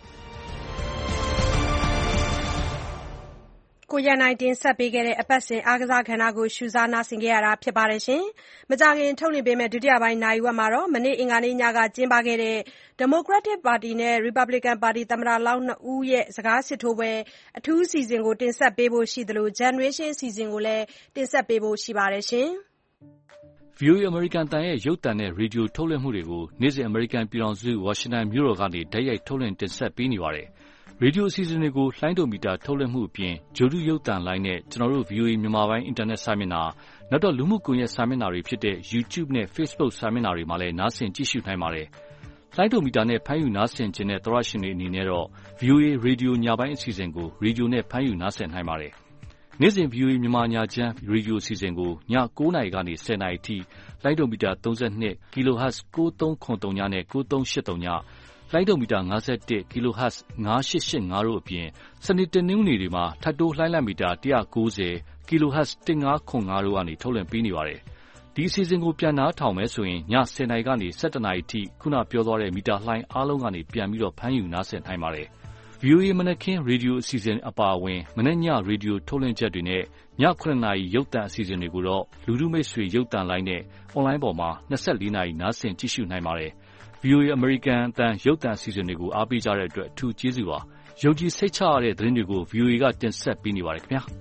ကိုရန်နိုင်တင်ဆက်ပေးခဲ့တဲ့အပတ်စဉ်အားကစားကဏ္ဍကိုရှုစားနားဆင်ခဲ့ရတာဖြစ်ပါတယ်။မကြာခင်ထုတ်လွှင့်ပေးမယ့်ဒုတိယပိုင်းနာရီဝက်မှာတော့မနေ့အင်္ဂါနေ့ညကကျင်းပခဲ့တဲ့ Democratic Party နဲ့ Republican Party သမ္မတလောင်း2ဦးရဲ့စကားစစ်ထိုးပွဲအထူးအစီအစဉ်ကိုတင်ဆက်ပေးဖို့ရှိသလို Generation အစီအစဉ်ကိုလည်းတင်ဆက်ပေးဖို့ရှိပါတယ်။ VOA အမေရိကန်အသံရဲ့ရုပ်သံနဲ့ရေဒီယိုထုတ်လွှင့်မှုတွေကိုနေ့စဉ်အမေရိကန်ပြည်ထောင်စုဝါရှင်တန်မြို့တော်ကနေတိုက်ရိုက်ထုတ်လွှင့်တင်ဆက်ပေးနေပါတယ်။ရေဒီယိုအစီအစဉ်တွေကိုလှိုင်းဒိုမီတာထုတ်လွှင့်မှုအပြင်ဂြိုလ်တုရုပ်သံလိုင်းနဲ့ကျွန်တော်တို့ VOA မြန်မာပိုင်းအင်တာနက်စာမျက်နှာနောက်တော့လူမှုကွန်ရက်စာမျက်နှာတွေဖြစ်တဲ့ YouTube နဲ့ Facebook စာမျက်နှာတွေမှာလည်းနားဆင်ကြည့်ရှုနိုင်ပါတယ်။လှိုင်းဒိုမီတာနဲ့ဖမ်းယူနားဆင်ခြင်းတဲ့သောရရှင်တွေအနေနဲ့တော့ VOA ရေဒီယိုညပိုင်းအစီအစဉ်ကိုရေဒီယိုနဲ့ဖမ်းယူနားဆင်နိုင်ပါတယ်။နေ့စဉ် VOA မြန်မာညချမ်းရေဒီယိုအစီအစဉ်ကိုည9:00 နာရီကနေ10:00 နာရီထိလှိုင်းဒိုမီတာ32 kHz 9303 နဲ့9383ညလိုင်းဒုံမီတာ51 kHz 9885တို့အပြင်စနေတနင်္ဂနွေတွေမှာထပ်တိုးလှိုင်းလံမီတာ190 kHz 1505တို့ကနေထုတ်လွှင့်ပေးနေပါတယ်။ဒီအစီအစဉ်ကိုပြန်နားထောင်မယ်ဆိုရင်ည10:00နာရီကနေ17:00နာရီထိခုနပြောသွားတဲ့မီတာလှိုင်းအားလုံးကနေပြန်ပြီးတော့ဖမ်းယူနားဆင်နိုင်ပါတယ်။ VOA မနက်ခင်းရေဒီယိုအစီအစဉ်အပါအဝင်မနက်ညရေဒီယိုထုတ်လွှင့်ချက်တွေနဲ့ည9:00နာရီရုပ်သံအစီအစဉ်တွေကိုတော့လူထုမိတ်ဆွေရုပ်သံလိုင်းနဲ့အွန်လိုင်းပေါ်မှာ24နာရီနားဆင်ကြည့်ရှုနိုင်ပါတယ်။ VOA အမေရိကန်အသံရုပ်သံအစီအစဉ်တွေကိုအားပေးကြတဲ့အတွက်အထူးကျေးဇူးပါ။ယုံကြည်စိတ်ချရတဲ့သတင်းတွေကို VOA ကတင်ဆက်ပေးနေပါတယ်ခင်ဗျာ။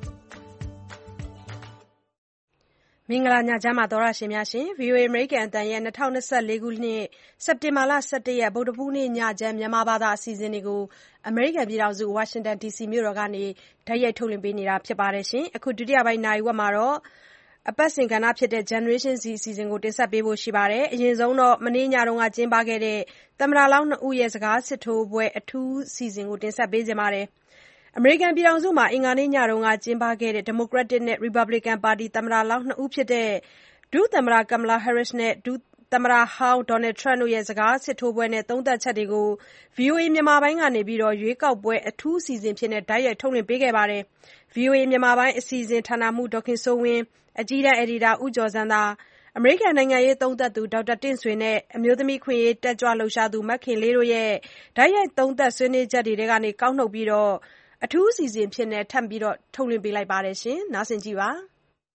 မင်္ဂလာညချမ်းပါသောတရှင်များရှင် VOA အမေရိကန်အသံရဲ့2024ခုနှစ်စက်တင်ဘာလ17ရက်ဗုဒ္ဓဟူးနေ့ညချမ်းမြန်မာဘာသာအစီအစဉ်တွေကိုအမေရိကန်ပြည်ထောင်စုဝါရှင်တန် DC မြို့တော်ကနေတိုက်ရိုက်ထုတ်လွှင့်ပေးနေတာဖြစ်ပါတယ်ရှင်အခုဒုတိယပိုင်းနိုင်ဝက်မှာတော့အပတ်စဉ်ကဏ္ဍဖြစ်တဲ့ Generation Z အစီအစဉ်ကိုတင်ဆက်ပေးဖို့ရှိပါတယ်အရင်ဆုံးတော့မနေ့ညတုန်းကကျင်းပခဲ့တဲ့သမ္မတလောင်း2ဦးရဲ့စကားစစ်ထိုးပွဲအထူးအစီအစဉ်ကိုတင်ဆက်ပေးကြပါတယ်အမေရိကန်ပြည်ထောင်စုမှာအင်္ဂါနေ့ညတုန်းကကျင်းပခဲ့တဲ့ Democratic နဲ့ Republican ပါတီသမ္မတလောင်း2ဦးဖြစ်တဲ့ဒုသမ္မတ Kamala Harris နဲ့ဒုသမ္မတဟောင်း Donald Trump တို့ရဲ့စကားစစ်ထိုးပွဲနဲ့သုံးသပ်ချက်တွေကို VOA မြန်မာပိုင်းကနေရွေးကောက်ပွဲအထူးအစီအစဉ်အဖြစ်တိုက်ရိုက်ထုတ်လွှင့်ပေးခဲ့ပါတယ်။ VOA မြန်မာပိုင်းအစီအစဉ်ဌာနမှူးဒေါ်ခင်စိုးဝင်းအကြီးတန်းအယ်ဒီတာဦးကျော်ဇံသာအမေရိကန်နိုင်ငံရေးသုံးသပ်သူဒေါက်တာတင့်ဆွေနဲ့အမျိုးသမီးခွင့်ရေးတက်ကြွလှုပ်ရှားသူမခင်လေးတို့ရဲ့တိုက်ရိုက်သုံးသပ်ဆွေးနွေးချက်တွေထဲကနေကောက်နှုတ်ပြီးအထူးအစီအစဉ်အဖြစ်ထပ်ပြီးထုတ်လွှင့်ပေးလိုက်ပါတယ်။နားဆင်ကြည့်ပါ။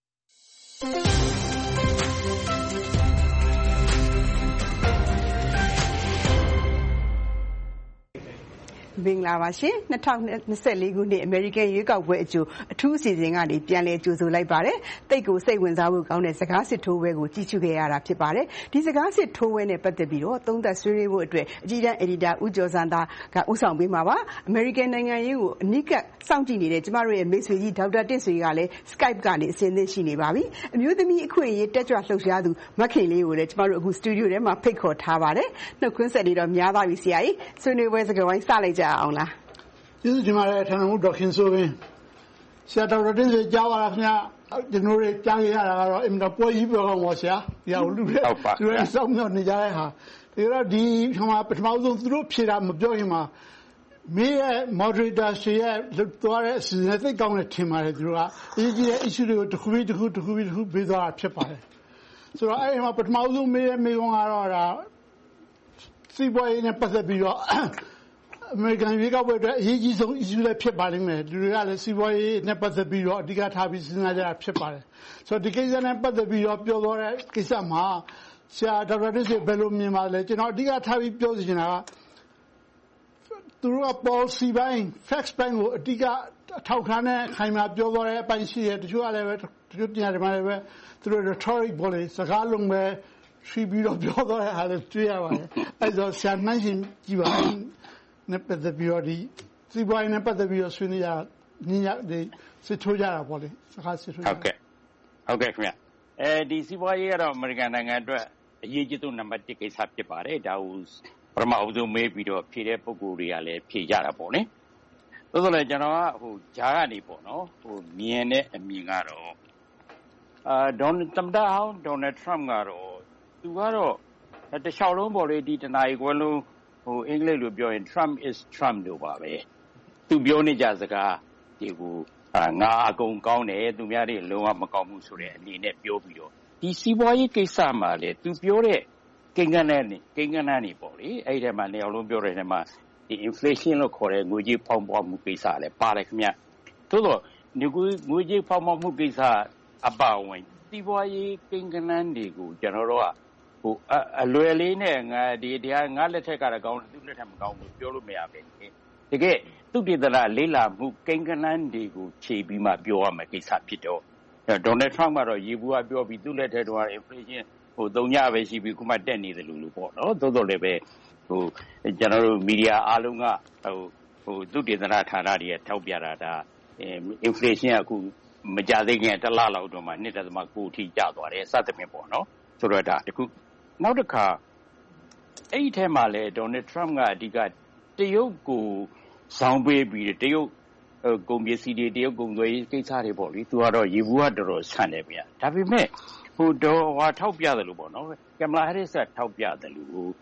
မင်္ဂလာပါရှင်2024ခုနှစ်အမေရိကန်ရွေးကောက်ပွဲအကျိုးအထူးအစီအစဉ်ကနေပြန်လည်ကြိုဆိုလိုက်ပါတယ်တိတ်ကိုစိတ်ဝင်စားဖို့ကောင်းတဲ့စကားစစ်ထိုးပွဲကိုကြည့်ရှုခဲ့ရတာဖြစ်ပါတယ်ဒီစကားစစ်ထိုးပွဲနဲ့ပတ်သက်ပြီးတော့သုံးသပ်ဆွေးနွေးဖို့အတွက်အကြီးတန်းအယ်ဒီတာဦးကျော်စံသာကဦးဆောင်ပေးမှာပါအမေရိကန်နိုင်ငံရေးကိုအနိကစောင့်ကြည့်နေတဲ့ကျမတို့ရဲ့မိတ်ဆွေကြီးဒေါက်တာတင့်ဆွေကလည်း Skype ကနေအစဉ်သင့်ရှိနေပါပြီအမျိုးသမီးအခွင့်အရေးတက်ကြွလှုပ်ရှားသူမခင်လေးကိုလည်းကျမတို့အခုစတူဒီယိုထဲမှာဖိတ်ခေါ်ထားပါတယ်နှုတ်ခွန်းဆက်လေးတော့များသွားပြီဆရာကြီးဆွေးနွေးပွဲစကားဝိုင်းစလိုက်ကြအောင်လားကျေးဇူးတင်ပါတယ်ဌာနမှူးဒေါက်ခင်စိုးဝင်းဆရာဒေါက်တာတင့်ဆွေကြားပါလားခင်ဗျာကျွန်တော်တို့ကြားရတာကတော့အင်တာပွဲကြီးပြောကောင်းပါဆရာဒီဟာကိုလူတွေစောင့်မျှော်နေကြတဲ့ဟာဒါတော့ဒီမှာပထမဆုံးသူတို့ဖြေတာမပြောရင်မှာမင်းရဲ့ moderator ဆွေရဲ့လွတ်သွားတဲ့အစီအစဉ်သိကောင်းတယ်ထင်ပါတယ်သူတို့ကအရေးကြီးတဲ့ issue တွေကိုတစ်ခုပြီးတစ်ခုပေးသွားတာဖြစ်ပါတယ်ဆိုတော့အဲ့ဒီမှာပထမဆုံးမင်းရဲ့မိကုန်းကတော့ဒါစီးပွားရေးနဲ့ပတ်သက်ပြီးတော့အမေရိကန်ရွေးကောက်ပွဲအတွက်အရေးကြီးဆုံး issue လည်းဖြစ်ပါလိမ့်မယ်လူတွေကလည်းစီးပွားရေးနဲ့ပတ်သက်ပြီးတော့အဓိကထားပြီးစဉ်းစားကြတာဖြစ်ပါတယ်ဆိုတော့ဒီကိစ္စနဲ့ပတ်သက်ပြီးတော့ပြောသွားတဲ့ကိစ္စမှာဆရာဒေါက်တာတင့်ဆွေဘယ်လိုမြင်ပါလဲကျွန်တော်အဓိကထားပြီးပြောချင်တာကသူတို့က policy ပိုင်း facts ပိုင်းကိုအဓိကအထောက်ထားနဲ့ခိုင်မာပြောသွားတဲ့အပိုင်းရှိတယ်တချို့ကလည်းပဲတချို့တရားတွေမှာလည်းပဲသူတို့ rhetoric ပေါ်လေစကားလုံးပဲရှိပြီးတော့ပြောသွားတဲ့ဟာလည်းတွေ့ရပါတယ်အဲ့တော့ဆရာနှိုင်းရှင်ကြည့်ပါနဲ့ပတ်သက်ပြီးတော့ဒီစီးပွားရေးနဲ့ပတ်သက်ပြီးတော့ဆွေးနွေးရညညစစ်ထိုးကြတာပေါ့လေစကားစစ်ထိုးဟုတ်ကဲ့ခင်ဗျဒီစီးပွားရေးကတော့အမေရိကန်နိုင်ငံအတွက်အရေးကြီးဆုံးနံပါတ်1ကိစ္စဖြစ်ပါတယ်ဒါကိုပထမအဆုံးမေးပြီးတော့ဖြေတဲ့ပုံကိုယ်တွေကလည်းဖြေကြတာပေါ့လေသို့သော်လည်းကျွန်တော်ကဂျာကနေပေါ့နော်မြင်တဲ့အမြင်ကတော့သမ္မတဟောင်းဒေါ်နယ်ထရမ့်ကတော့သူကတော့တခြားလုံးပေါ့လေဒီတနာရီခွဲလုံးအင်္ဂလိပ်လိုပြောရင် Trump is Trump လို့ပါပဲသူပြောနေကြစကားတွေကိုငါအကုန်ကောင်းတယ်သူများတွေလုံးဝမကောင်းဘူးဆိုတဲ့အနေနဲ့ပြောပြီးတော့ဒီစီးပွားရေးကိစ္စမှာလေသူပြောတဲ့ကိန်းဂဏန်းတွေပေါ့လေအဲ့ဒီထဲမှာနေအောင်လုံးပြောတဲ့ထဲမှာဒီ inflation လို့ခေါ်တဲ့ငွေကြေးဖောင်းပွားမှုကိစ္စလည်းပါတယ်ခင်ဗျသို့တော့ငွေကြေးဖောင်းပွားမှုကိစ္စအပါအဝင်စီးပွားရေးကိန်းဂဏန်းတွေကိုကျွန်တော်တို့ကအလွယ်လေးနဲ့ငါလက်ထက်ကလည်းကောင်းတယ်သူ့လက်ထက်မကောင်းဘူးပြောလို့မရပဲတကယ်သူတည်တလားလေးလာမှုကိန်းဂဏန်းတွေကိုခြေပြီးမှပြောရမယ်ကိစ္စဖြစ်တော့ဒေါ်နယ်ထရမ့်ကတော့ရေဘူးကပြောပြီးသူ့လက်ထက်တော့ inflation 3ညပဲရှိပြီးခုမှတက်နေတယ်လို့ပေါ့နော်သို့တော်လည်းပဲကျွန်တော်တို့မီဒီယာအားလုံးကသူတည်တလားဌာနတွေထောက်ပြတာဒါinflation ကအခုမကြသေးခင်တစ်လလောက်တော့မှ 2.9 ထိကျသွားတယ်စသဖြင့်ပေါ့နော်ဆိုတော့ဒါတခုနောက်တစ်ခါအဲ့ဒီထဲမှာလဲဒေါ်နယ်ထရမ့်ကအဓိကတရုတ်ကိုဇောင်းပေးပြီးတရုတ်ကုန်ပစ္စည်းတွေတရုတ်ကုန်သွယ်ရေးကိစ္စတွေပေါ့လေသူကတော့ရေဘူးကတော်တော်ဆန်တယ်ဗျာဒါပေမဲ့ထောက်ပြတယ်လို့ပေါ့နော်ကင်မလာဟဲရစ်ကထောက်ပြတယ်လို့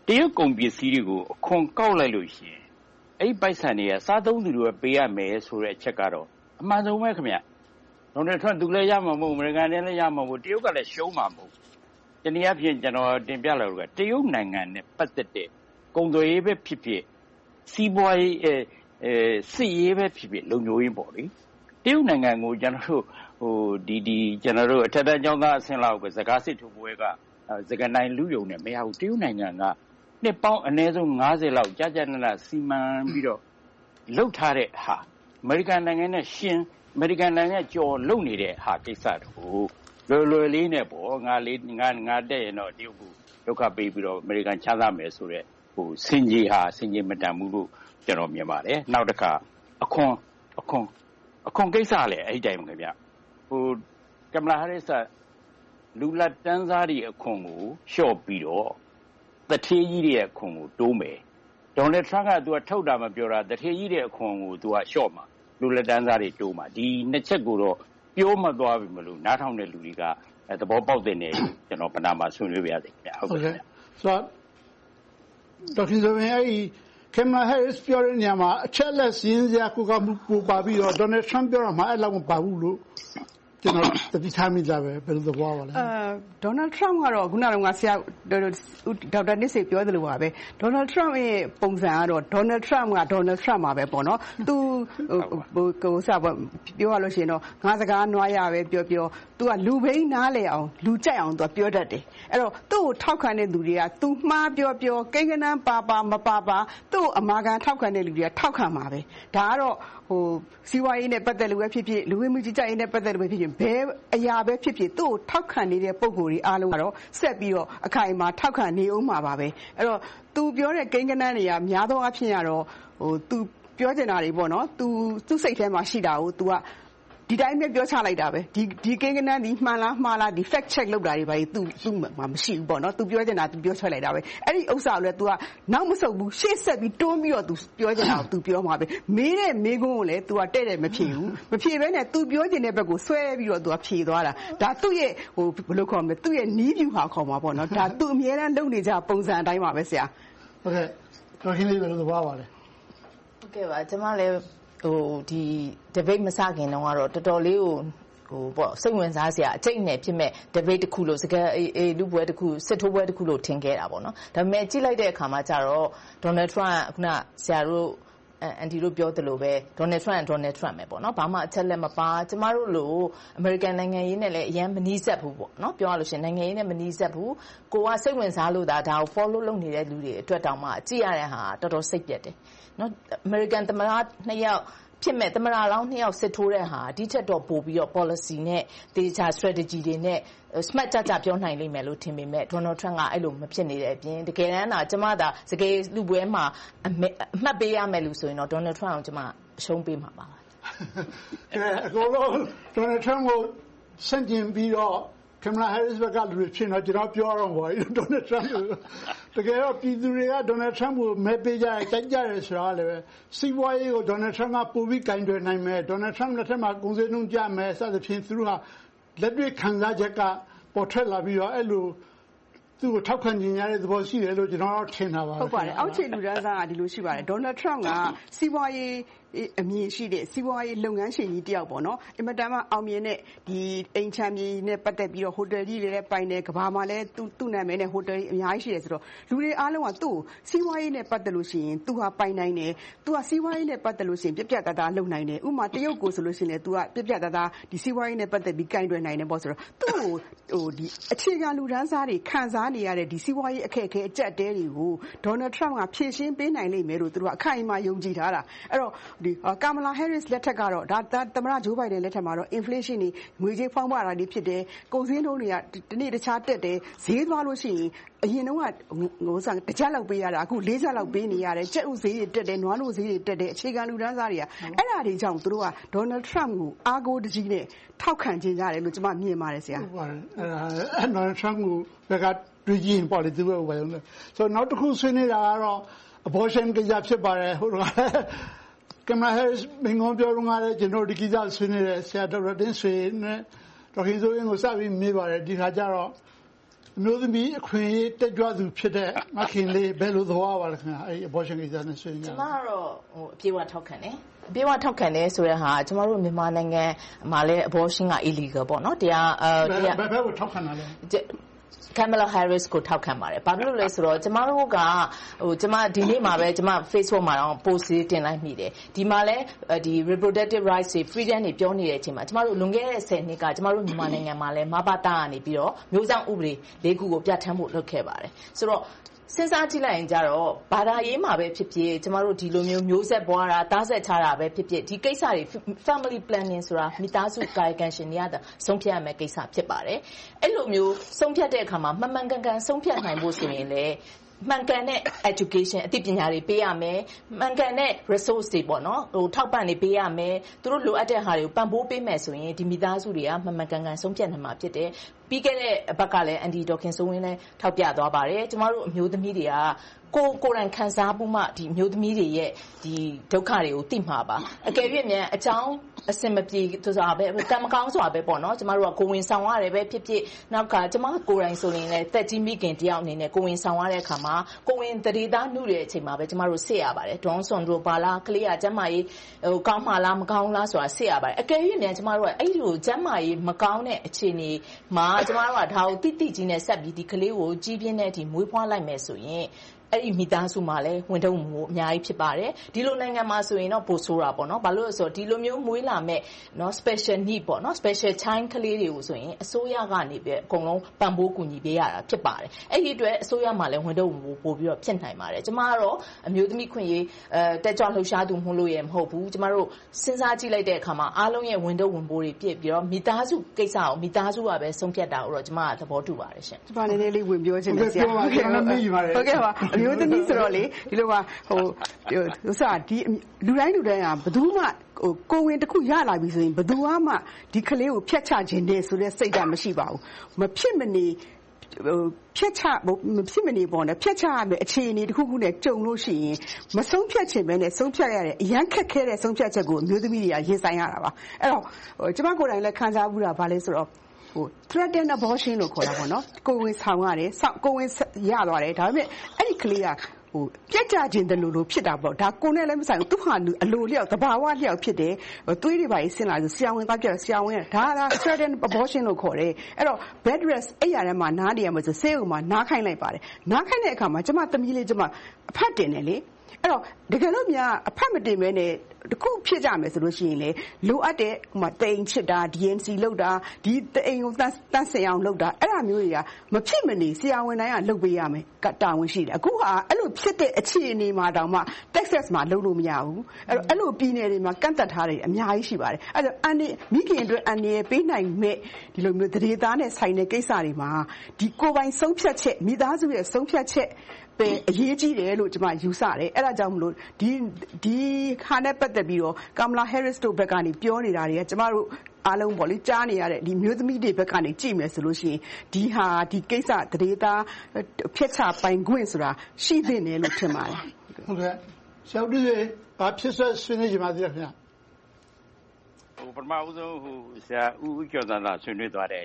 တရုတ်ကုန်ပစ္စည်းတွေကိုအခွန်ကောက်လိုက်လို့ရှိရင်အဲ့ဒီပိုက်ဆံတွေကစားသုံးသူတွေပေးရမယ်ဆိုတဲ့အချက်ကတော့အမှန်ဆုံးပဲခင်ဗျဒေါ်နယ်ထရန့်သူလည်းရမှာမဟုတ်အမေရိကန်လည်းရမှာမဟုတ်တရုတ်ကလည်းရှုံးမှာမဟုတ်တနည်းအားဖြင့်ကျွန်တော်တင်ပြလာလို့ကတရုတ်နိုင်ငံနဲ့ပတ်သက်တဲ့ကုန်သွယ်ရေးပဲဖြစ်ဖြစ်စီးပွားရေးစစ်ရေးပဲဖြစ်ဖြစ်လုံခြုံရေးပေါ့လေတရုတ်နိုင်ငံကိုကျွန်တော်တို့ကျွန်တော်တို့အထက်တန်းကျောင်းသားအဆင့်လောက်ကစကားစစ်ထိုးပွဲကစကားနိုင်လူယုံနဲ့မရဘူးတရုတ်နိုင်ငံကနှစ်ပေါင်းအနည်းဆုံး90လောက်ကြာကြာနာနာစီမံပြီးတော့လှုပ်ထားတဲ့ဟာအမေရိကန်နိုင်ငံနဲ့အမေရိကန်နိုင်ငံကြော်လုံနေတဲ့ဟာကိစ္စတို့လွယ်လေးနဲ့ပေါ့ငါတက်ရင်တော့တရုတ်ကိုဒုက္ခပေးပြီးတော့အမေရိကန်ချမ်းသာမယ်ဆိုတဲ့စင်ကြီးမတန်ဘူးလို့ကျွန်တော်မြင်ပါတယ်နောက်တစ်ခါအခွန်ကိစ္စလည်းအဲ့ဒီတိုင်းပဲဗျကမလာဟာရစ်လူလက်တန်းစားတွေအခွန်ကိုလျှော့ပြီးတော့တထေးကြီးတွေရဲ့အခွန်ကိုတိုးမယ်ဒေါ်နယ်ထရန့်ကသူကထုတ်တာမပြောတာတထေးကြီးတွေအခွန်ကိုသူကလျှော့မှာလူလက်တန်းစားတွေတိုးမှာဒီနှစ်ချက်ကိုတော့ပြောမသွားပြီမလို့နားထောင်တဲ့လူတွေကသဘောပေါက်တဲ့နယ်ကျွန်တော်ပနာမှာဆွေးနွေးပြရစေခင်ဗျဟုတ်ကဲ့ဆိုတော့ဒေါက်တာဆိုရင်အဲ့ဒီကင်မလာဟဲရစ်ပြောတဲ့နေရာမှာအချက်လက်စင်းစရာကိုကမှုပူပါပြီးတော့ဒေါ်နယ်ထရန့်ပြောတာမှအဲ့လောက်မပါဘူးလို့ကျွန်တော်တတိထားမိကြပဲဘယ်လိုသဘောပါလဲဒေါ်နယ်ထရန့်ကတော့ခုနကဆရာဒေါက်တာနစ်စေပြောသလိုပါပဲဒေါ်နယ်ထရန့်ရဲ့ပုံစံကတော့ဒေါ်နယ်ထရန့်ကဒေါ်နယ်ထရန့်ပါပဲပေါ့နော်သူကိုစားပြောရလို့ရှိရင်တော့ငါစကားနွားရပဲပြောသူကလူဘိန်းနားလေအောင်လူကြိုက်အောင်သူပြောတတ်တယ်အဲ့တော့သူ့ကိုထောက်ခံတဲ့လူတွေကသူမှားပြောကိန်းကနန်းပါမပါသူ့အမာခံထောက်ခံတဲ့လူတွေကထောက်ခံမှာပဲဒါကတော့စီးပွားရေးနဲ့ပတ်သက်လို့ပဲဖြစ်ဖြစ်လူဝင်မှုကြီးကြပ်ရေးနဲ့ပတ်သက်လို့ပဲဖြစ်ဖြစ်ဘယ်အရာပဲဖြစ်ဖြစ်သူ့ကိုထောက်ခံနေတဲ့ပုံကိုယ်တွေအားလုံးကတော့ဆက်ပြီးတော့အခိုင်အမာထောက်ခံနေအောင်မှာပါပဲအဲ့တော့သူပြောတဲ့ကိန်းကနန်းတွေကများသောအားဖြင့်ကတော့သူပြောချင်တာတွေပေါ့နော်သူစိတ်ထဲမှာရှိတာကို तू ကဒီတိုင်းပဲပြောချလိုက်တာပဲဒီကိန်းကနန်းဒီမှန်လားမှားလားဒီ fact check လုပ်တာတွေပါကြီး तू မှမရှိဘူးပေါ့နော် तू ပြောချင်တာ तू ပြောချလိုက်တာပဲအဲ့ဒီဥစ္စာကိုလည်း तू ကနောက်မဆုတ်ဘူးရှေ့ဆက်ပြီးတွန်းပြီးတော့ तू ပြောချင်တာကို तू ပြောမှာပဲမေးတဲ့မေးခွန်းကိုလည်း तू ကတဲ့မဖြေဘူးမဖြေဘဲနဲ့ तू ပြောချင်တဲ့ဘက်ကိုဆွဲပြီးတော့ तू ကဖြေသွားတာဒါသူ့ရဲ့ဘယ်လိုခေါ်မလဲသူ့ရဲ့နီးဗျူဟာခေါ်မှာပေါ့နော်ဒါ तू အများအားလုပ်နေကြပုံစံအတိုင်းပါပဲဆရာဟုတ်ကဲ့တော်ခင်လေးဘယ်လိုသဘောပါလဲဟုတ်ကဲ့ပါကျွန်မလည်းဒီ debate မစခင်တော့ကတော့တော်တော်လေးကိုပေါ့စိတ်ဝင်စားစရာအကျိတ်နဲ့ဖြစ်မဲ့ debate တစ်ခုလို့စကားလူပွဲတစ်ခုစစ်ထိုးပွဲတစ်ခုလို့ထင်ခဲ့တာပေါ့နော်ဒါပေမဲ့ကြည့်လိုက်တဲ့အခါမှာကျတော့ Donald Trump ခုနဆရာတို့အန်တီတို့ပြောသလိုပဲ Donald Trump ပဲပေါ့နော်ဘာမှအချက်လက်မပါကျမတို့လိုအမေရိကန်နိုင်ငံရေးနဲ့လည်းအရင်မနီးစပ်ဘူးပေါ့နော်ပြောရလို့ရှိရင်နိုင်ငံရေးနဲ့မနီးစပ်ဘူးကိုကစိတ်ဝင်စားလို့ဒါကို follow လုပ်နေတဲ့လူတွေအတွက်တောင်မှကြည့်ရတဲ့ဟာတော်တော်စိတ်ပြတ်တယ်နော်အမေရိကန်သမ္မတနှစ်ယောက်ဖြစ်မဲ့သမ္မတလောင်းနှစ်ယောက်စစ်ထိုးတဲ့ဟာဒီချက်တော့ပို့ပြီးတော့ policy နဲ့တေချာ strategy တွေနဲ့ smart ကြပြောနိုင်လိမ့်မယ်လို့ထင်ပေမဲ့ Donald Trump ကအဲ့လိုမဖြစ်နေတဲ့အပြင်တကယ်တမ်းကျမသာစကေးလူပွဲမှာအမှတ်ပေးရမယ်လို့ဆိုရင်တော့ Donald Trump ကိုကျမအရှုံးပေးမှာပါအကုန်လုံး Donald Trump ကိုစန့်ကျင်ပြီးတော့Kamala Harris ဘက်ကလူတွေဖြစ်တော့ကျွန်တော်ပြောရအောင်ပါDonald Trump တကယ်တော့ပြည်သူတွေက Donald Trump ကိုမဲပေးကြတယ်ကြိုက်ကြတယ်ဆိုတာလည်းပဲစီးပွားရေးကို Donald Trump ကပိုပြီးကင်တွယ်နိုင်မယ် Donald Trump လက်ထက်မှာကုန်စည်နှုန်းကျမယ်စသဖြင့်သူတို့ကလက်တွေ့ခံစားချက်ကပေါ်ထွက်လာပြီးတော့အဲ့လိုသူ့ကိုထောက်ခံနေရတဲ့သဘောရှိတယ်လို့ကျွန်တော်ထင်တာပါဟုတ်ပါတယ်အောက်ခြေလူတန်းစားကဒီလိုရှိပါတယ် Donald Trump ကစီးပွားရေးအမြင်ရှိတဲ့စီးပွားရေးလုပ်ငန်းရှင်ကြီးတယောက်ပေါ့နော်အင်မတန်မှအောင်မြင်တဲ့ဒီအိမ်ချမ်းမြေနဲ့ပတ်သက်ပြီးတော့ဟိုတယ်ကြီးတွေလည်းပိုင်တယ်ကဘာမှာလည်းသူ့နာမည်နဲ့ဟိုတယ်ကြီးအများကြီးရှိတယ်ဆိုတော့လူတွေအားလုံးကသူ့စီးပွားရေးနဲ့ပတ်သက်လို့ရှိရင်သူဟာပိုင်နိုင်တယ်သူကစီးပွားရေးနဲ့ပတ်သက်လို့ရှိရင်ပြက်သားလုပ်နိုင်တယ်ဥပမာတရုတ်ကိုဆိုလို့ရှိရင်လည်းသူကပြက်သားဒီစီးပွားရေးနဲ့ပတ်သက်ပြီးကင်တွယ်နိုင်တယ်ပေါ့ဆိုတော့သူ့ကိုဒီအခြေခံလူတန်းစားတွေခံစားနေရတဲ့ဒီစီးပွားရေးအခက်အခဲအကျပ်အတဲတွေကို Donald Trump ကဖြေရှင်းပေးနိုင်လိမ့်မယ်လို့သူတို့ကအခိုင်အမာယုံကြည်ထားတာအဲ့တော့ဒီKamala Harris လက်ထက်ကတော့ဒါသမ္မတ Joe Biden လက်ထက်မှာတော့ inflation တွေငွေကြေးဖောင်းပွတာတွေဖြစ်တယ်ကုန်စည်နှုန်းတွေကဒီနေ့တခြားတက်တယ်ဈေးသွားလို့ရှိရင်အရင်တော့တစ်ချက်လောက်ပေးရတာအခု၄ချက်လောက်ပေးနေရတယ်ကြက်ဥဈေးတွေတက်တယ်နွားနို့ဈေးတွေတက်တယ်အခြေခံလူတန်းစားတွေကအဲ့ဒါတွေကြောင့်သူတို့က Donald Trump ကိုအားကိုးတကြီးနဲ့ထောက်ခံကြကြတယ်လို့ကျွန်မမြင်ပါတယ်ဆရာဟုတ်ပါတယ်အဲ့ Donald Trump ကိုဘက်ကတွေးကြည့်ပေါ်လေသူ့ဘက်ဆိုနောက်တစ်ခုဆွေးနွေးတာကတော့ abortion ကိစ္စဖြစ်ပါတယ်ဟိုတော့Kamala Harris မင်းပြောတော့ငါလည်းကျွန်တော်ဒီကိစ္စဆွေးနွေးတယ်ဆရာဒေါက်တာတင်ဆွေနဲ့ဒေါက်ခင်စိုးရင်ကိုစပြီးမေးပါတယ်ဒီခါကျတော့မျိုးသမီးအခွင့်အရေးတက်ကြွသူဖြစ်တဲ့မခင်လေးဘယ်လိုသဘောပါလဲခင်ဗျာအဲ့ abortion ကိစ္စနဲ့ဆွေးနွေးကြကျမကတော့အပြေဝထောက်ခံတယ်အပြေဝထောက်ခံတယ်ဆိုတဲ့ဟာကျမတို့မြန်မာနိုင်ငံမှာလည်း abortion က illegal ပေါ့နော်တရားဘယ်ကိုထောက်ခံတာလဲ Kamala Harris ကိုထောက်ခံပါတယ်။ဘာဖြစ်လို့လဲဆိုတော့ကျမတို့ကကျမဒီနေ့မှာပဲကျမ Facebook မှာတော့ post တင်လိုက်မိတယ်။ဒီမှာလည်းဒီ reproductive rights တွေ freedom တွေပြောနေတဲ့အချိန်မှာကျမတို့လွန်ခဲ့တဲ့10နှစ်ကကျမတို့မြန်မာနိုင်ငံမှာလည်းမဘာတာကနေပြီးတော့မျိုးစောင့်ဥပဒေ၄ခုကိုပြဋ္ဌာန်းဖို့လုပ်ခဲ့ပါတယ်။ဆိုတော့စဉ်းစားကြည့်လိုက်ရင်ကြတော့ဘာသာရေးမှာပဲဖြစ်ဖြစ်ကျမတို့ဒီလိုမျိုးဆက်ပွားတာသားဆက်ချတာပဲဖြစ်ဖြစ်ဒီကိစ္စတွေ family planning ဆိုတာမိသားစုကာယကံရှင်တွေကဆုံးဖြတ်ရမယ့်ကိစ္စဖြစ်ပါတယ်အဲ့လိုမျိုးဆုံးဖြတ်တဲ့အခါမှာမှန်မှန်ကန်ကန်ဆုံးဖြတ်နိုင်ဖို့ဆိုရင်လည်းမှန်ကန်တဲ့ education အသိပညာတွေပေးရမယ်မှန်ကန်တဲ့ resource တွေပေါ့နော်ထောက်ပံ့တွေပေးရမယ်သူတို့လိုအပ်တဲ့ဟာတွေကိုပံ့ပိုးပေးမယ်ဆိုရင်ဒီမိသားစုတွေကမှန်မှန်ကန်ကန်ဆုံးဖြတ်နိုင်မှာဖြစ်တယ်ပြီးခဲ့တဲ့ဘက်ကလည်းအန်တီဒေါခင်စိုးဝင်းလည်းထောက်ပြသွားပါတယ်ကျမတို့အမျိုးသမီးတွေကကိုယ်တိုင်ခံစားမှုမှဒီမျိုးသမီးတွေရဲ့ဒီဒုက္ခတွေကိုသိမှာပါအကယ်၍မြန်အကြောင်းအစင်မပြေဆိုတာပဲကံမကောင်းဆိုတာပဲပေါ့နော်ကျမတို့ကကိုဝင်ဆောင်ရတယ်ပဲဖြစ်ဖြစ်နောက်ကကျမကိုယ်တိုင်ဆိုရင်လည်းတက်ကြီးမိခင်တယောက်အနေနဲ့ကိုဝင်ဆောင်ရတဲ့အခါမှာကိုဝင်တရေသားနှုတဲ့အချိန်မှာပဲကျမတို့စစ်ရပါတယ်ဒေါန်ဆွန်တို့ပါလားကလေးကကျမကြီးကောင်းမှလားမကောင်းလားဆိုတာစစ်ရပါတယ်အကယ်၍မြန်ကျမတို့ကအဲ့လိုကျမကြီးမကောင်းတဲ့အခြေအနေမှာကျမတို့ကဒါကိုတိတိကြီးနဲ့ဆက်ပြီးဒီကလေးကိုကြီးပြင်းတဲ့အထိမွေးဖွားလိုက်မယ်ဆိုရင်အဲ့ဒီမိသားစုမှာလည်းဝန်ထုတ်မှုအများကြီးဖြစ်ပါတယ်ဒီလိုနိုင်ငံမှာဆိုရင်တော့ပိုဆိုးတာပေါ့နော်ဘာလို့လဲဆိုတော့ဒီလိုမျိုးမွေးလာမဲ့နော် special need ပေါ့နော် special child ကလေးတွေကိုဆိုရင်အစိုးရကနေပြီးအကုန်လုံးပံ့ပိုးကူညီပေးရတာဖြစ်ပါတယ်အဲ့ဒီအတွက်အစိုးရမှာလည်းဝန်ထုတ်မှုပို့ပြီးတော့ဖြစ်နိုင်ပါတယ်ကျမကတော့အမျိုးသမီးခွင့်ရေးတက်ကြွလှုပ်ရှားသူမှုလို့ရမဟုတ်ဘူးကျမတို့စဉ်းစားကြည့်လိုက်တဲ့အခါမှာအားလုံးရဲ့ဝန်ထုတ်ဝန်ပိုးတွေပြည့်ပြီးတော့မိသားစုကိစ္စကိုမိသားစုကပဲဆုံးဖြတ်တာကိုတော့ကျမကသဘောတူပါတယ်ရှင်ကျမနည်းနည်းလေးဝင်ပြောချင်တယ်ဆရာဟုတ်ကဲ့ပါအမျိုးသမီးဆိုတော့လေဒီလိုပါဥစားဒီလူတိုင်းကဘယ်သူမှကိုဝင်တစ်ခုရလာပြီဆိုရင်ဘယ်သူမှဒီကလေးကိုဖျက်ချခြင်းနဲ့ဆိုတဲ့စိတ်ဓာတ်မရှိပါဘူးမဖြစ်မနေဖျက်ချပေါ့နော်ဖျက်ချရမယ်အခြေအနေတစ်ခုခုနဲ့ကြုံလို့ရှိရင်မဆုံးဖြတ်ချင်ပဲနဲ့ဆုံးဖြတ်ရတဲ့အရန်ခက်ခဲတဲ့ဆုံးဖြတ်ချက်ကိုအမျိုးသမီးတွေကရင်ဆိုင်ရတာပါအဲ့တော့ကျမကိုယ်တိုင်လည်းခံစားဘူးတာဗာလဲဆိုတော့threaten abortion လို့ခေါ်တာပေါ့နော်ကိုဝင်ဆောင်ရတယ်ကိုဝင်ရသွားတယ်ဒါပေမဲ့အဲ့ဒီကလေးကပြက်ကြခြင်းတလူလိုဖြစ်တာပေါ့ဒါကိုနဲ့လည်းမဆိုင်ဘူးသူဟာအလိုလျောက်တဘာဝလျောက်ဖြစ်တယ်သွေးတွေပါဆင်းလာဆိုဆရာဝန်သားပြဆရာဝန်ဒါ threaten abortion လို့ခေါ်တယ်အဲ့တော့ bed rest အဲ့ရထဲမှာနားနေရမှာဆိုဆေးရုံမှာနားခိုင်းလိုက်ပါတယ်နားခိုင်းတဲ့အခါမှာကျမသမီးလေးကျမအဖတ်တင်တယ်လေအဲ့တော့တကယ်လို့များအဖတ်မတင်မဲနဲ့တခုဖြစ်ကြမယ်ဆိုလို့ရှိရင်လေလိုအပ်တဲ့တိမ်ချစ်တာ DNC လောက်တာဒီတိမ်ကိုတန်းစင်အောင်လောက်တာအဲ့ဒါမျိုးတွေကမဖြစ်မနေဆရာဝန်တိုင်းကလုပ်ပေးရမယ်တာဝန်ရှိတယ်အခုဟာအဲ့လိုဖြစ်တဲ့အခြေအနေမှာတောင်မှ Texas မှာလုပ်လို့မရဘူးအဲ့လိုပြည်နယ်တွေမှာကန့်သက်ထားတယ်အများကြီးရှိပါတယ်အဲ့တော့မိခင်အတွက်အန်ဒီပေးနိုင်မဲ့ဒီလိုမျိုးဒေသနဲ့ဆိုင်တဲ့ကိစ္စတွေမှာဒီကိုယ်ပိုင်ဆုံးဖြတ်ချက်မိသားစုရဲ့ဆုံးဖြတ်ချက်ပဲအရေးကြီးတယ်လို့ကျွန်မယူဆတယ်အဲ့ဒါကြောင့်မလို့ဒီခါနဲ့ပတ်သက်ပြီးတော့ Kamala Harris တို့ဘက်ကနေပြောနေတာတွေကကျွန်မတို့အားလုံးပေါ့လေကြားနေရတဲ့ဒီမျိုးသမီးတွေဘက်ကနေကြည့်မယ်ဆိုလို့ရှိရင်ဒီကိစ္စဒေတာဖြတ်ချပိုင်ခွင့်ဆိုတာရှိသင့်တယ်လို့ထင်ပါတယ်ဟုတ်ကဲ့ဆရာတို့ဘာဖြစ်ဆက်ဆွေးနွေးကြပါသေးလဲခင်ဗျပထမဦးဆုံးဆရာဦးကျော်သန်းသာဆွေးနွေးသွားတဲ့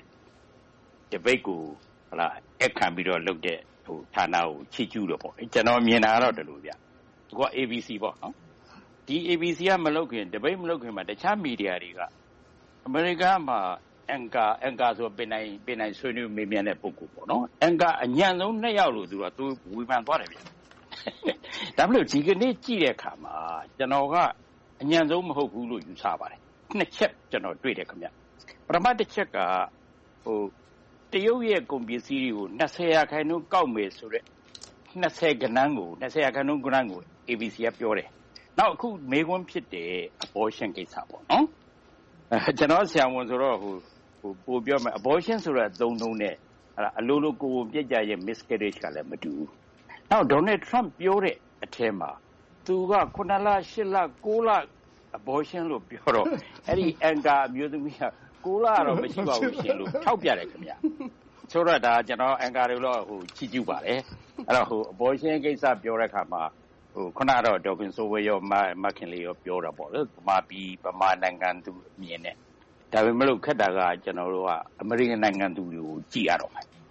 debate ကိုအခမ်းပြီးတော့လုပ်တဲ့ဌာနကိုချီးကျူးတော့ပေါ့ကျွန်တော်မြင်တာကတော့ဒီလိုဗျသူက ABC ပေါ့နော်ဒီ ABC ကမလုပ်ခင် debate မလုပ်ခင်မှာတခြားမီဒီယာတွေကအမေရိကန်မှာအန်ကာဆိုပင်နိုင်ဆွေးနွေးမေးမြန်းတဲ့ပုဂ္ဂိုလ်ပေါ့နော်အန်ကာအညံ့ဆုံး2ယောက်လို့သူကသူဝေဖန်သွားတယ်ဗျဒါမလို့ဒီကနေ့ကြည့်တဲ့အခါမှာကျွန်တော်ကအညံ့ဆုံးမဟုတ်ဘူးလို့ယူဆပါတယ်နှစ်ချက်ကျွန်တော်တွေ့တယ်ခင်ဗျပထမတစ်ချက်ကတရုတ်ရဲ့ကုန်ပစ္စည်းတွေကို20%ကောက်မယ်ဆိုတော့20%ကဏ္ဍကို ABC ကပြောတယ်နောက်အခုမေးခွန်းဖြစ်တဲ့ abortion ကိစ္စပေါ့နော်ကျွန်တော်ဆရာဝန်ဆိုတော့ပိုပြောမယ် abortion ဆိုတာသုံးနဲ့အလိုလိုကိုပြည့်ကြရဲ့ miscarriage ကလည်းမတူဘူးနောက် Donald Trump ပြောတဲ့အထဲမှာသူက9လ10လ9လ abortion လို့ပြောတော့အဲ့ဒီအန်ကာမျိုးသမီးက9လတော့မရှိပါဘူးရှင်လို့ထောက်ပြတယ်ခင်ဗျဆိုတော့ဒါကျွန်တော်အန်ကာတွေတော့ချီးကျူးပါတယ်အဲ့တော့abortion ကိစ္စပြောတဲ့အခါမှာခုနတော့ဒေါခင်ဆိုဝေရောမခင်လေးရောပြောတာပေါ့လေဗမာနိုင်ငံသူမြင်တယ်ဒါပေမဲ့လို့ခက်တာကကျွန်တော်တို့ကအမေရိကန်နိုင်ငံသူတွေကိုကြည့်ရတော့မယ်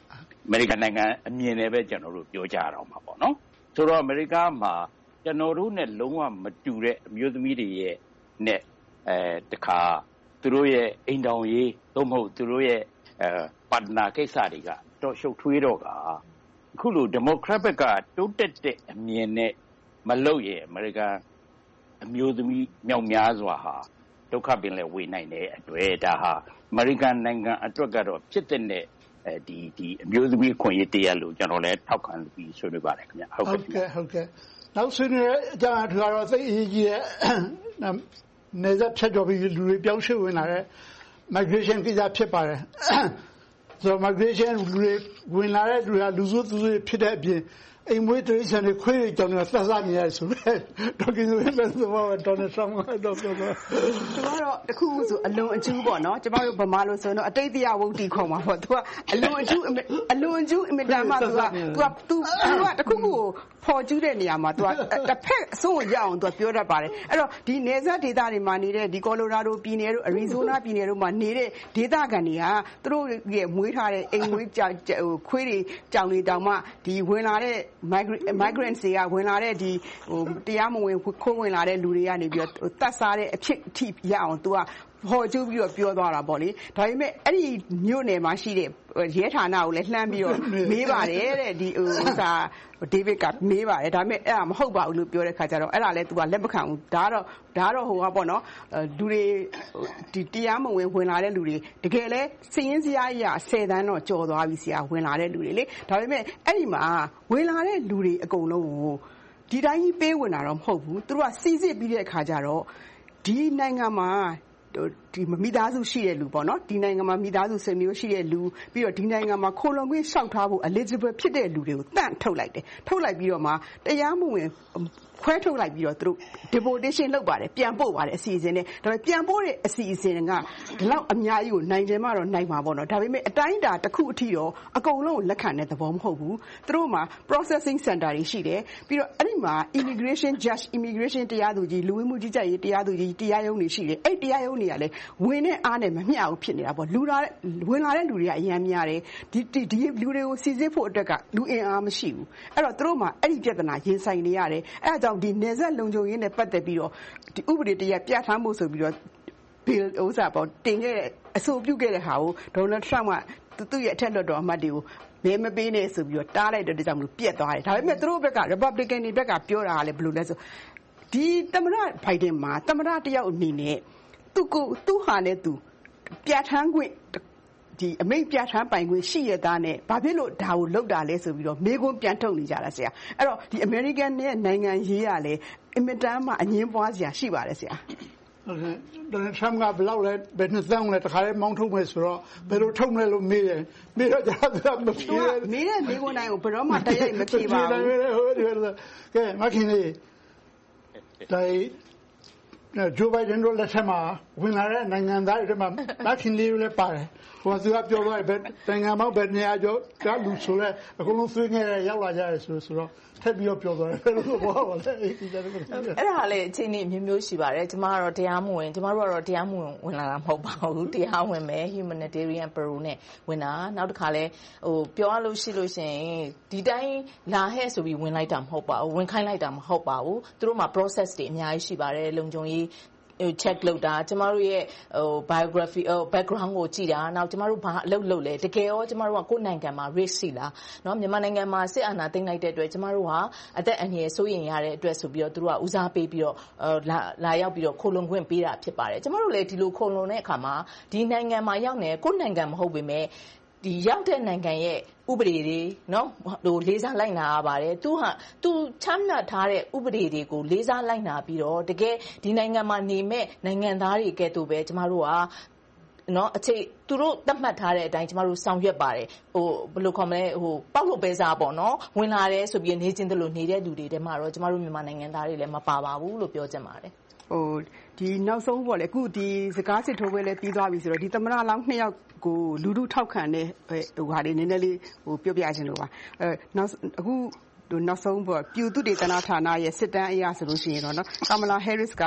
မေရိကန်နိုင်ငံအမြင်နဲ့ပဲကျွန်တော်တို့ပြောကြရအောင်ပါပေါ့နော်ဆိုတော့အမေရိကမှာကျွန်တော်တို့နဲ့လုံးဝမတူတဲ့အမျိုးသမီးတွေရဲ့နဲ့တခါသူတို့ရဲ့အိမ်တောင်ရေးသို့မဟုတ်သူတို့ရဲ့ပါတနာကိစ္စတွေကတော့ရှုပ်ထွေးတော့ကအခုလိုဒီမိုကရက်ဘက်ကတိုးတက်တဲ့အမြင်နဲ့မလုပ်ရဲ့အမေရိကန်အမျိုးသမီးမြောက်များစွာဟာဒုက္ခပင်လည်းဝေနိုင်တဲ့အတွေ့ဒါဟာအမေရိကန်နိုင်ငံအတွက်ကတော့ဖြစ်တဲ့ဒီအမျိုးသမီးခွင့်ရတရားလို့ကျွန်တော်လည်းထောက်ခံပြီးဆွေးနွေးပါတယ်ခင်ဗျဟုတ်ကဲ့နောက်ဆွေးနွေးတဲ့အကြောင်းအထူးကတော့သိအရေးကြီးတဲ့နေဆက်ဖြတ်ကျော်ပြီးလူတွေပြောင်းရွှေ့ဝင်လာတဲ့ migration ကိစ္စဖြစ်ပါတယ်ဆိုတော့ migration လူတွေဝင်လာတဲ့လူတွေကလူစုသူတွေဖြစ်တဲ့အပြင်အိမ်မွေးတိရစ္ဆာန်တွေခွေးတွေကြောင့်လည်းသက်သာနေရတယ်ဆိုတော့ဒေါက်ကင်းဆိုလည်းဆိုတော့ဒေါ်နယ်ထရမ့်ကတော့ပြောတော့တခုဆိုအလွန်အကျူးပေါ့နော်ကျမတို့ဗမာလို့ဆိုတော့အတိတ်တရားဝုတ်တီခေါ်မှာပေါ့သူကအလွန်အကျူးအင်မတန်မှသူကတခုခုကိုဖော်ကျူးတဲ့နေရာမှာသူကတစ်ဖက်အဆုံးကိုရအောင်သူကပြောတတ်ပါတယ်အဲ့တော့ဒီနယ်စပ်ဒေသတွေမှာနေတဲ့ဒီကော်လိုရာဒိုပြည်နယ်တို့အရီဇိုနာပြည်နယ်တို့မှာနေတဲ့ဒေသခံတွေကသူတို့ရဲ့မွေးထားတဲ့အိမ်မွေးခွေးတွေကြောင်တွေတောင်မှဒီဝင်လာတဲ့migrants တွေကဝင်လာတဲ့ဒီတရားမဝင်ခိုးဝင်လာတဲ့လူတွေကနေပြီးတော့တတ်စားတဲ့အဖြစ်အထိရအောင်သူကဟောကျူးပြီးတော့ပြောသွားတာပေါ့လေဒါပေမဲ့အဲ့ဒီမြို့နယ်မှာရှိတဲ့ရဲဌာနကိုလည်းလှမ်းပြီးတော့မေးပါတယ်တဲ့ဒီဒေးဗစ်ကမေးပါတယ်ဒါပေမဲ့အဲ့ဒါမဟုတ်ပါဘူးလို့ပြောတဲ့ခါကျတော့အဲ့ဒါလည်းသူကလက်မခံဘူးဒါတော့ဟိုကပေါ့နော်လူတွေဒီတရားမဝင်ဝင်လာတဲ့လူတွေတကယ်လဲစည်ရင်းစရာကြီး10တန်းတော့ကြော်သွားပြီဆရာဝင်လာတဲ့လူတွေလေဒါပေမဲ့အဲ့ဒီမှာဝင်လာတဲ့လူတွေအကုန်လုံးကိုဒီတိုင်းကြီးပေးဝင်တာတော့မဟုတ်ဘူးသူတို့ကစီစစ်ပြီးတဲ့အခါကျတော့ဒီနိုင်ငံမှာဒီမိသားစုရှိတဲ့လူပေါ့နော်ဒီနိုင်ငံမှာမိသားစုဆွေမျိုးရှိတဲ့လူပြီးတော့ဒီနိုင်ငံမှာခိုလုံခွင့်လျှောက်ထားဖို့ eligible ဖြစ်တဲ့လူတွေကိုတန့်ထုတ်လိုက်တယ်ထုတ်လိုက်ပြီးတော့မှတရားမဝင်ခွဲထုတ်လိုက်ပြီးတော့သူတို့ deportation လုပ်ပါတယ်ပြန်ပို့ပါတယ်အစီအစဉ်နဲ့ဒါပေမဲ့ပြန်ပို့တဲ့အစီအစဉ်ကဒီလောက်အများကြီးကိုနိုင်တယ်မှတော့နိုင်မှာပေါ့နော်ဒါပေမဲ့အတိုင်းအတာတစ်ခုအထိတော့အကုန်လုံးကိုလက်ခံတဲ့သဘောမဟုတ်ဘူးသူတို့မှာ processing center တွေရှိတယ်ပြီးတော့အဲ့ဒီမှာ immigration တရားသူကြီးလူဝင်မှုကြီးကြပ်ရေးတရားသူကြီးတရားရုံးတွေရှိတယ်အဲ့တရားရုံးတွေကလည်းဝင်တဲ့အားနဲ့မမျှဘူးဖြစ်နေတာပေါ့ဝင်လာတဲ့လူတွေကအများများတယ်ဒီလူတွေကိုစီစစ်ဖို့အတွက်ကလူအင်အားမရှိဘူးအဲ့တော့သူတို့မှာအဲ့ဒီပြဿနာရင်ဆိုင်နေရတယ်အဲ့ဒါကြောင့်ဒီနယ်စပ်လုံခြုံရေးနဲ့ပတ်သက်ပြီးတော့ဒီဥပဒေတရားပြဋ္ဌာန်းဖို့ဆိုပြီးတော့ bill ဥစ္စာပေါ့တင်ခဲ့တဲ့အဆိုပြုခဲ့တဲ့ဟာကိုဒေါ်နယ်ထရမ့်ကသူ့ရဲ့အထက်လွှတ်တော်အမတ်တွေကိုမဲမပေးနဲ့ဆိုပြီးတော့တားလိုက်တဲ့အတွက်ကြောင့်မလို့ပြက်သွားတယ်ဒါပေမဲ့သူတို့ဘက်က Republican တွေဘက်ကပြောတာကလည်းဘယ်လိုလဲဆိုဒီသမ္မတဘိုင်ဒန်မှာသမ္မတတယောက်အနေနဲ့သူ့ဟာနဲ့သူပြဋ္ဌာန်းခွင့်ဒီအမိန့်ပြဋ္ဌာန်းပိုင်ခွင့်ရှိရသားနဲ့ဘာဖြစ်လို့ဒါကိုလောက်တာလဲဆိုပြီးတော့မေးခွန်းပြန်ထုတ်နေကြတာဆရာအဲ့တော့ဒီ American နဲ့နိုင်ငံရေးရလဲအင်မတန်မှအငင်းပွားစရာရှိပါတယ်ဆရာဟုတ်ကဲ့ဒေါ်နယ်ထရမ့်ကဘယ်လောက်လဲဘယ်နှစ်သန်းလဲတခါလေးမောင်းထုတ်မယ်ဆိုတော့ဘယ်လိုထုတ်မလဲလို့မေးတယ်မေးတော့ကျွန်တော်မဖြေမေးတဲ့မေးခွန်းတိုင်းကိုဘယ်တော့မှတရိုက်မဖြေပါဘူးကဲမခင်လေးတိုင်းဂျိုးဘိုင်ဒန်တို့လက်ထက်မှာဝင်လာတဲ့နိုင်ငံသားတွေမှာမခင်လေးလည်းပါတယ်ဟိုသူကပြောသွားတယ်နိုင်ငံပေါင်းဘယ်နေရာကျော်ကလူဆိုလဲအကုန်လုံးဆွေးနွေးရရောက်လာကြတယ်ဆိုတော့ထပ်ပြီးတော့ပြောသွားတယ်ဘယ်လိုဘောပါလဲအဲ့ဒါလည်းအချိန်ကြီးမျိုးမျိုးရှိပါတယ်ကျမကတော့တရားမဝင်ကျမတို့ကတော့တရားမဝင်ဝင်လာတာမဟုတ်ပါဘူးတရားဝင်မယ် humanitarian bureau နဲ့ဝင်တာနောက်တစ်ခါလဲဟိုပြောရလို့ရှိလို့ရှင်ဒီတိုင်းလာဟဲ့ဆိုပြီးဝင်လိုက်တာမဟုတ်ပါဘူးဝင်ခိုင်းလိုက်တာမဟုတ်ပါဘူးသူတို့မှာ process တွေအများကြီးရှိပါတယ်လုံခြုံရေးcheck လုပ်တာကျမတို့ရဲ့biography background ကိုကြည့်တာနောက်ကျမတို့ဘာအလုပ်လုပ်လဲတကယ်ရောကျမတို့ကကိုယ်နိုင်ငံမှာ risk ရှိလားเนาะမြန်မာနိုင်ငံမှာစစ်အာဏာသိမ်းလိုက်တဲ့အတွက်ကျမတို့ဟာအသက်အန္တရာယ်စိုးရိမ်ရတဲ့အတွက်ဆိုပြီးတော့သူတို့ကဦးစားပေးပြီးတော့လာရောက်ပြီးတော့ခိုလုံခွင့်ပေးတာဖြစ်ပါတယ်ကျမတို့လည်းဒီလိုခိုလုံတဲ့အခါမှာဒီနိုင်ငံမှာရောက်နေကိုယ်နိုင်ငံမဟုတ်ပေမဲ့ဒီရောက်တဲ့နိုင်ငံရဲ့ဥပဒေတွေเนาะဟိုလေးစားလိုက်နာရပါတယ်သူချမှတ်ထားတဲ့ဥပဒေတွေကိုလေးစားလိုက်နာပြီးတော့တကယ်ဒီနိုင်ငံမှာနေမဲ့နိုင်ငံသားတွေကဲ့သို့ပဲကျမတို့ကเนาะအခြေသူတို့သတ်မှတ်ထားတဲ့အတိုင်းကျမတို့ဆောင်ရွက်ပါတယ်ဟိုဘယ်လိုခေါ်မလဲဟိုပေါက်လို့ပဲစားပေါ့เนาะဝင်လာတယ်ဆိုပြီးနေချင်းတလို့နေတဲ့လူတွေတဲမှာတော့ကျမတို့မြန်မာနိုင်ငံသားတွေလည်းမပါပါဘူးလို့ပြောချင်ပါတယ်ဟိုဒီနောက်ဆုံးပေါ့လေအခုဒီစကားစစ်ထိုးပွဲလည်းပြီးသွားပြီဆိုတော့ဒီသမ္မတလောင်း2ယောက်ကိုလူထုထောက်ခံတဲ့ဟိုဟာတွေနည်းနည်းလေးဟိုပြောပြခြင်းလို့ပါနောက်အခုနောက်ဆုံးပေါ့ပြူတုတေသနာဌာနရဲ့စစ်တမ်းအရဆိုလို့ရှိရင်တော့နော်ကမလာဟဲရစ်က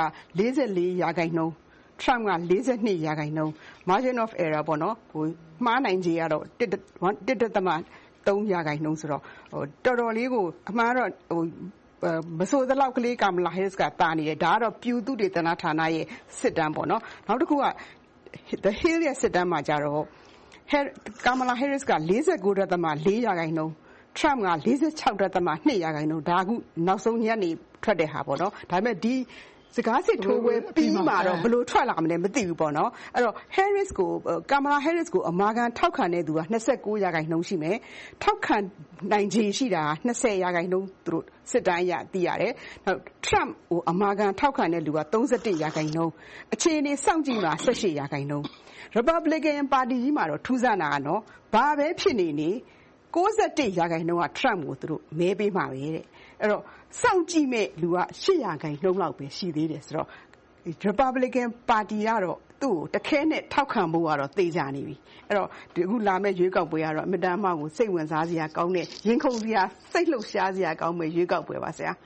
44% Trump က42% margin of error ပေါ့နော်ဟိုမှားနိုင်ခြေကတော့1.3 23%ဆိုတော့တော်တော်လေးကိုအမှန်တော့မဆိုသလောက်ကလေးကာမလာဟဲရစ်ကတာနေတယ်ဒါကတော့ပြူသူတွေတနာဌာနရဲ့စစ်တမ်းပေါ့နော်နောက်တစ်ခုက The Hill ရဲ့စစ်တမ်းမှာကြတော့Kamala Harris က 49.4% Trump က 46.2% ဒါအခုနောက်ဆုံးညနေထွက်တဲ့ဟာပေါ့နော်ဒါပေမဲ့ဒီစကားစစ်ထိုးပွဲပြီးမှတော့ဘယ်လိုထွက်လာမလဲမသိဘူးပေါ့နော်အဲ့တော့ Kamala Harris ကိုအမာခံထောက်ခံတဲ့သူက 29% ရှိမယ်ထောက်ခံနိုင်ခြေရှိတာ20% သူတို့စစ်တမ်းအရသိရတယ်နောက် Trump ကိုအမာခံထောက်ခံတဲ့လူက 31% အခြေအနေစောင့်ကြည့်မှာ 18% Republican Party ကြီးမှာတော့ထူးဆန်းတာကတော့ဘာပဲဖြစ်နေ 61% က Trump ကိုသူတို့မဲပေးမှာပဲတဲ့အဲ့တော့စောင့်ကြည့်မဲ့လူက 8% လောက်ပဲရှိသေးတယ်ဆိုတော့ Republican Party ကတော့သူ့ကိုတခဲနဲ့ထောက်ခံဖို့ကတော့သေချာနေပြီအဲ့တော့ဒီအခုလာမဲ့ရွေးကောက်ပွဲကတော့အမတန်မှကိုစိတ်ဝင်စားစရာကောင်းတဲ့ရင်ခုန်စရာစိတ်လှုပ်ရှားစရာကောင်းမဲ့ရွေးကောက်ပွဲပါဆရာ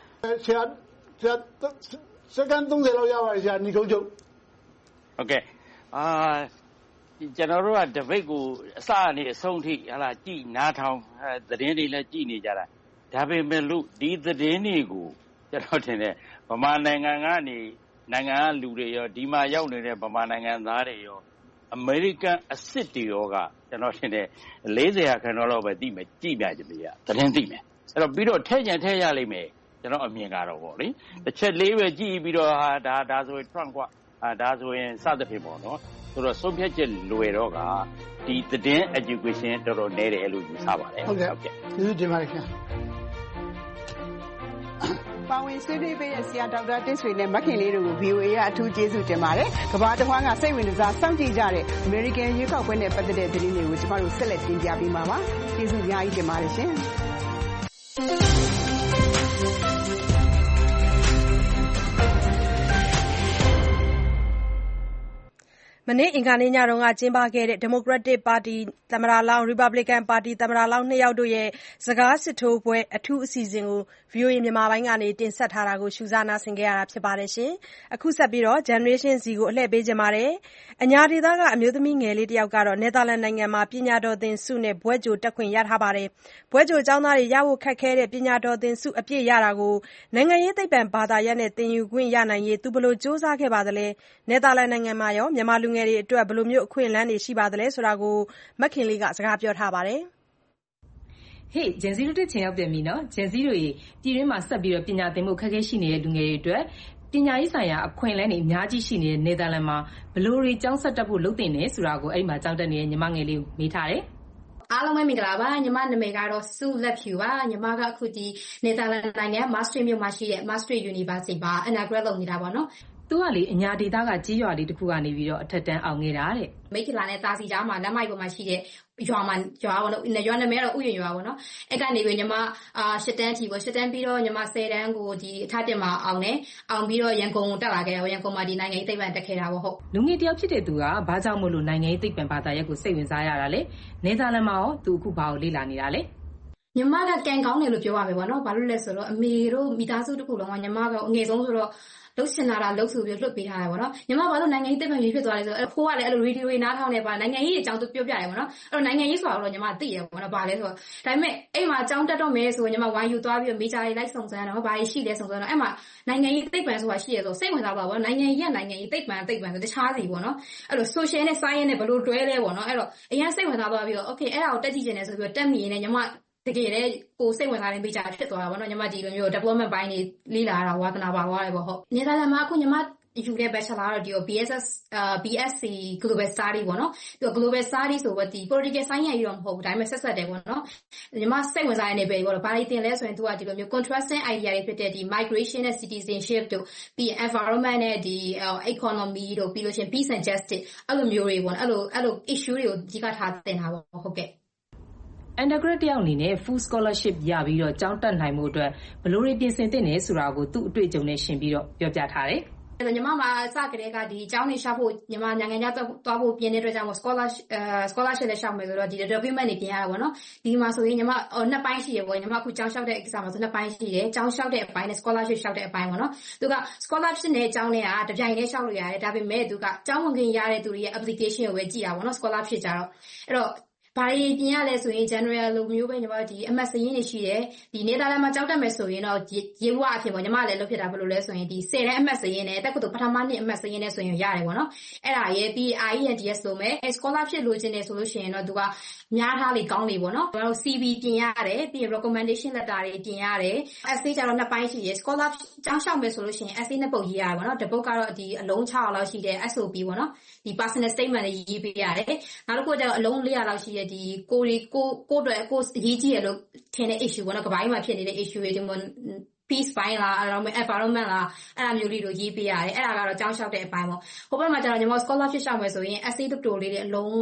စက္ကန့်30လောက်ရပါတယ်ဆရာညီကုန်းချုပ်ဟုတ်ကဲ့ကျွန်တော်တို့က debate ကိုအစကနေအဆုံးထိဟလာကြည်နားထောင်သတင်းတွေလည်းကြည်နေကြတာဒါပေမဲ့လို့ဒီသတင်းတွေကိုကျွန်တော်ထင်တယ်ဗမာနိုင်ငံကနေနိုင်ငံကလူတွေရောဒီမှာရောက်နေတဲ့ဗမာနိုင်ငံသားတွေရောအမေရိကန်အစ်စ်တွေရောကကျွန်တော်ထင်တယ်40%လောက်ပဲသိမယ်ကြည်ပြကြပြီသတင်းသိမယ်အဲ့တော့ပြီးတော့ထဲကြံထဲရလိမ့်မယ်ကျွန်တော်အမြင်ကတော့ဗောလေတစ်ချက်လေးပဲကြည်ပြီးတော့ဒါဆိုရင် Trump ကဒါဆိုရင်စသဖြင့်ပေါ့နော်ဆိုတော့ဆုံးဖြတ်ချက်လွယ်တော့ကဒီသတင်း education တော်တော်နည်းတယ်လို့ယူဆပါတယ်ဟုတ်ကဲ့ကျေးဇူးတင်ပါတယ်ခင်ဗျာပါဝင်ဆွေးနွေးပေးတဲ့ဆရာဒေါက်တာတင့်ဆွေနဲ့မခင်လေးတို့ကို VOA ကအထူးကျေးဇူးတင်ပါတယ်ကမ္ဘာတစ်ဝန်းကစိတ်ဝင်စားစောင့်ကြည့်ကြတဲ့ American ရွေးကောက်ပွဲနဲ့ပတ်သက်တဲ့သတင်းတွေကိုကျမတို့ဆက်လက်တင်ပြပေးမှာပါကျေးဇူးအများကြီးတင်ပါတယ်ရှင်မနေ့အင်္ဂါနေ့ညကကျင်းပခဲ့တဲ့ Democratic ပါတီသမ္မတလောင်း Republican ပါတီသမ္မတလောင်း2ယောက်တို့ရဲ့စကားစစ်ထိုးပွဲအထူးအစီအစဉ်ကို VOA မြန်မာပိုင်းကနေတင်ဆက်ထားတာကိုရှုစားနားဆင်ခဲ့ရတာဖြစ်ပါတယ်။အခုဆက်ပြီး Generation Z ကိုအလှည့်ပေးချင်ပါတယ်။အညာဒေသကအမျိုးသမီးငယ်လေးတယောက်ကတော့နယ်သာလန်နိုင်ငံမှာပညာတော်သင်ဆုနဲ့ဘွဲ့ကြိုတက်ခွင့်ရထားပါတယ်။ဘွဲ့ကြိုကျောင်းသားတွေရဖို့ခက်ခဲတဲ့ပညာတော်သင်ဆုအပြည့်ရတာကိုနိုင်ငံရေးသိပ္ပံဘာသာရပ်နဲ့သင်ယူခွင့်ရနိုင်ရေးသူဘယ်လိုစ조사ခဲ့ပါသလဲ။နယ်သာလန်နိုင်ငံမှာရောမြန်မာလူငယ်တွေအတွက်ဘယ်လိုမျိုးအခွင့်အလမ်းတွေရှိပါသလဲဆိုတာကိုမခင်လေးကစကားပြောထားပါတယ်ဟေ့ဂျန်စီတို့တက်ချင်ရောက်ပြန်ပြီနော်ဂျန်စီတို့ရေပြည်တွင်းမှာဆက်ပြီးတော့ပညာသင်ဖို့ခက်ခဲရှိနေတဲ့လူငယ်တွေအတွက်ပညာရေးဆိုင်ရာအခွင့်အလမ်းတွေအများကြီးရှိနေတဲ့နယ်သာလန်မှာဘယ်လိုတွေကျောင်းဆက်တက်ဖို့လုပ်တင်နေဆိုတာကိုအဲ့ဒီမှာကျောင်းတက်နေတဲ့ညီမငယ်လေးကိုမေးထားတယ်အားလုံးပဲမင်္ဂလာပါညီမနာမည်ကတော့ဆူလက်ဖြူပါညီမကအခုဒီနယ်သာလန်နိုင်ငံမာစထရစ်မြို့မှာရှိတဲ့ Maastricht University မှာ undergrad လုပ်နေတာပေါ့နော်သူကလေအညာဒေသကကြီးရွာလေးတစ်ခုကနေပြီးတော့အထက်တန်းအောင်နေတာတဲ့မိတ်ခလာနဲ့တာစီကြားမှာလမ်းမိုက်ပေါ်မှာရှိတဲ့ရွာပေါ့နော်ရွာနာမည်ကတော့ဥယျာဉ်ရွာပေါ့နော်အဲ့ကနေပြီးညီမ8တန်းထိပေါ့8တန်းပြီးတော့ညီမ10တန်းကိုဒီအထက်တင်မှာအောင်တယ်အောင်ပြီးတော့ရန်ကုန်ကိုတက်လာခဲ့တယ်ရန်ကုန်မှာဒီနိုင်ငံရေးသိပ္ပံတက်ခဲ့တာပေါ့ဟုတ်လူငယ်တယောက်ဖြစ်တဲ့သူကဘာကြောင့်မို့လို့နိုင်ငံရေးသိပ္ပံဘာသာရပ်ကိုစိတ်ဝင်စားရတာလဲနယ်သာလန်မှာရောသူအခုဘာကိုလေ့လာနေတာလဲညီမကကန်ကောင်းတယ်လို့ပြောရမယ်ပေါ့နော်ဘာလို့လဲဆိုတော့အမေတို့မိသားစုတစ်ခုလုံးကညီမကအငယ်ဆုံးဆိုတော့လှုပ်ရှင်လာတာလှုပ်ဆိုပြီးလွတ်ပေးထားတယ်ပေါ့နော်ညီမဘာလို့နိုင်ငံရေးသိပ္ပံရေးဖြစ်သွားလဲဆိုတော့ဖိုးကလည်းအဲ့လိုရေဒီယိုတွေနားထောင်နေပါနိုင်ငံရေးအကြောင်းသူပြောပြတယ်ပေါ့နော်အဲ့တော့နိုင်ငံရေးဆိုတာတော့ညီမသိရပေါ့နော်ဘာလဲဆိုတော့ဒါပေမဲ့အဲ့မှာအကြောင်းတက်တော့မယ်ဆိုညီမဝိုင်းယူသွားပြီးတော့မေဂျာတွေလိုက်စုံစမ်းတော့ဘာတွေရှိလဲစုံစမ်းတော့အဲ့မှာနိုင်ငံရေးသိပ္ပံဆိုတာရှိရဆိုစိတ်ဝင်စားပါပေါ့နိုင်ငံရေးသိပ္ပံဆိုတခြားစီပေါ့နော်အဲ့လို social နဲ့ science နဲ့ဘယ်လိုတွဲလဲပေါ့နော်အဲ့တော့အရင်စိတ်ဝင်စားသွားပြီးတော့ okay အဲ့ဒါကိုတက်ကြည့်ချင်တယ်ဆိုပြီးတော့တက်မိရင်လည်းညီမတကယ်လည်းကိုစိတ်ဝင်စားတဲ့မိကြဖြစ်သွားတာပေါ့နော်ညီမဒီလိုမျိုး development ပိုင်းတွေလေ့လာတာဝါသနာပါသွားတယ်ပေါ့ဟုတ်နယ်သာလန်မှာအခုညီမယူတဲ့ bachelor တော့ဒီ BSc Global Study ပေါ့နော်ဒီ Global Study ဆိုတော့ဒီ political science ရေးတော့မဟုတ်ဘူးဒါပေမဲ့ဆက်တယ်ပေါ့နော်ညီမစိတ်ဝင်စားတဲ့နေပဲပေါ့ဘာတွေသင်လဲဆိုရင်သူကဒီလိုမျိုး contrasting idea တွေဖြစ်တဲ့ဒီ migration နဲ့ citizenship တို့ပြီး environment နဲ့ဒီ economy တို့ပြီးလို့ရှိရင် peace and justice အဲ့လိုမျိုးတွေပေါ့နော်အဲ့လို issue တွေကိုအဓိကထားသင်တာပေါ့ဟုတ်ကဲ့ undergrad တယောက်အနေနဲ့ full scholarship ရပြီးတော့ကျောင်းတက်နိုင်မှုအတွက်ဘယ်လိုတွေပြင်ဆင်သင့်တယ်ဆိုတာကိုသူ့အတွေ့အကြုံနဲ့ရှင်းပြီးတော့ပြောပြထားတယ်။အဲ့တော့ညီမမှာစကတည်းကဒီကျောင်းနေရှာဖို့ညီမနိုင်ငံခြားသွားဖို့ပြင်တဲ့အတွက်ကြောင့် scholarship လည်းရှောက်မယ်ဆိုတော့ဒီ document တွေပြင်ရတာပေါ့နော်။ဒီမှာဆိုရင်ညီမနှစ်ပိုင်းရှိရပေါ့ညီမအခုကျောင်းလျှောက်တဲ့ exam မှာဆိုနှစ်ပိုင်းရှိတယ်။ကျောင်းလျှောက်တဲ့အပိုင်းနဲ့ scholarship လျှောက်တဲ့အပိုင်းပေါ့နော်။သူက scholarship နဲ့ကျောင်းနဲ့တပြိုင်တည်းလျှောက်လို့ရတယ်။ဒါပေမဲ့သူကကျောင်းဝင်ခွင့်ရတဲ့သူတွေရဲ့ application ကိုပဲကြည့်တာပေါ့နော် scholarship ကြတော့အဲ့တော့ဘာတွေပြင်ရလဲဆိုရင် general လိုမျိုးပဲညီမတို့ဒီအမှတ်စရင်းတွေရှိတယ်ဒီနေသားလမ်းမှာကြောက်တတ်မယ်ဆိုရင်တော့ရေဘွားအဖြစ်ပေါ့ညီမလည်းလုပ်ဖြစ်တာဘယ်လိုလဲဆိုရင်ဒီ10တန်းအမှတ်စရင်းနဲ့တက်ကတော့ပထမနှစ်အမှတ်စရင်းနဲ့ဆိုရင်ရတယ်ပေါ့နော်အဲ့ဒါရဲ့ပြီး IELTS လို့မယ် scholar ဖြစ်လို့ခြင်းနဲ့ဆိုလို့ရှိရင်တော့သူကများထားလေကောင်းလေပေါ့နော်ကျွန်တော်တို့ CV ပြင်ရတယ်ပြီး recommendation letter တွေပြင်ရတယ် essay ကျတော့နှစ်ပိုင်းရှိရယ် scholar ကျောင်းလျှောက်မယ်ဆိုလို့ရှိရင် essay နှစ်ပုဒ်ရေးရတယ်ပေါ့နော်တစ်ပုဒ်ကတော့ဒီအလုံး600လောက်ရှိတဲ့ SOP ပေါ့နော်ဒီ personal statement တွေရေးပေးရတယ်နောက်တစ်ခုကျတော့အလုံး400လောက်ရှိတဲ့ဒီကိုအတွက်ကိုရေးကြည့်ရလို့ထင်တဲ့ issue ပေါ့နော်ကပိုင်းမှာဖြစ်နေတဲ့ issue တွေဒီမှာ peace ပိုင်းလား environment လားအဲ့လိုမျိုးလေးတို့ရေးပေးရတယ်အဲ့ဒါကတော့ကျောင်းလျှောက်တဲ့အပိုင်းပေါ့ဟိုဘက်မှာကျတော့ညီမ scholar ဖြစ်ရှောက်မယ်ဆိုရင် essay တူတူလေးတွေအလုံး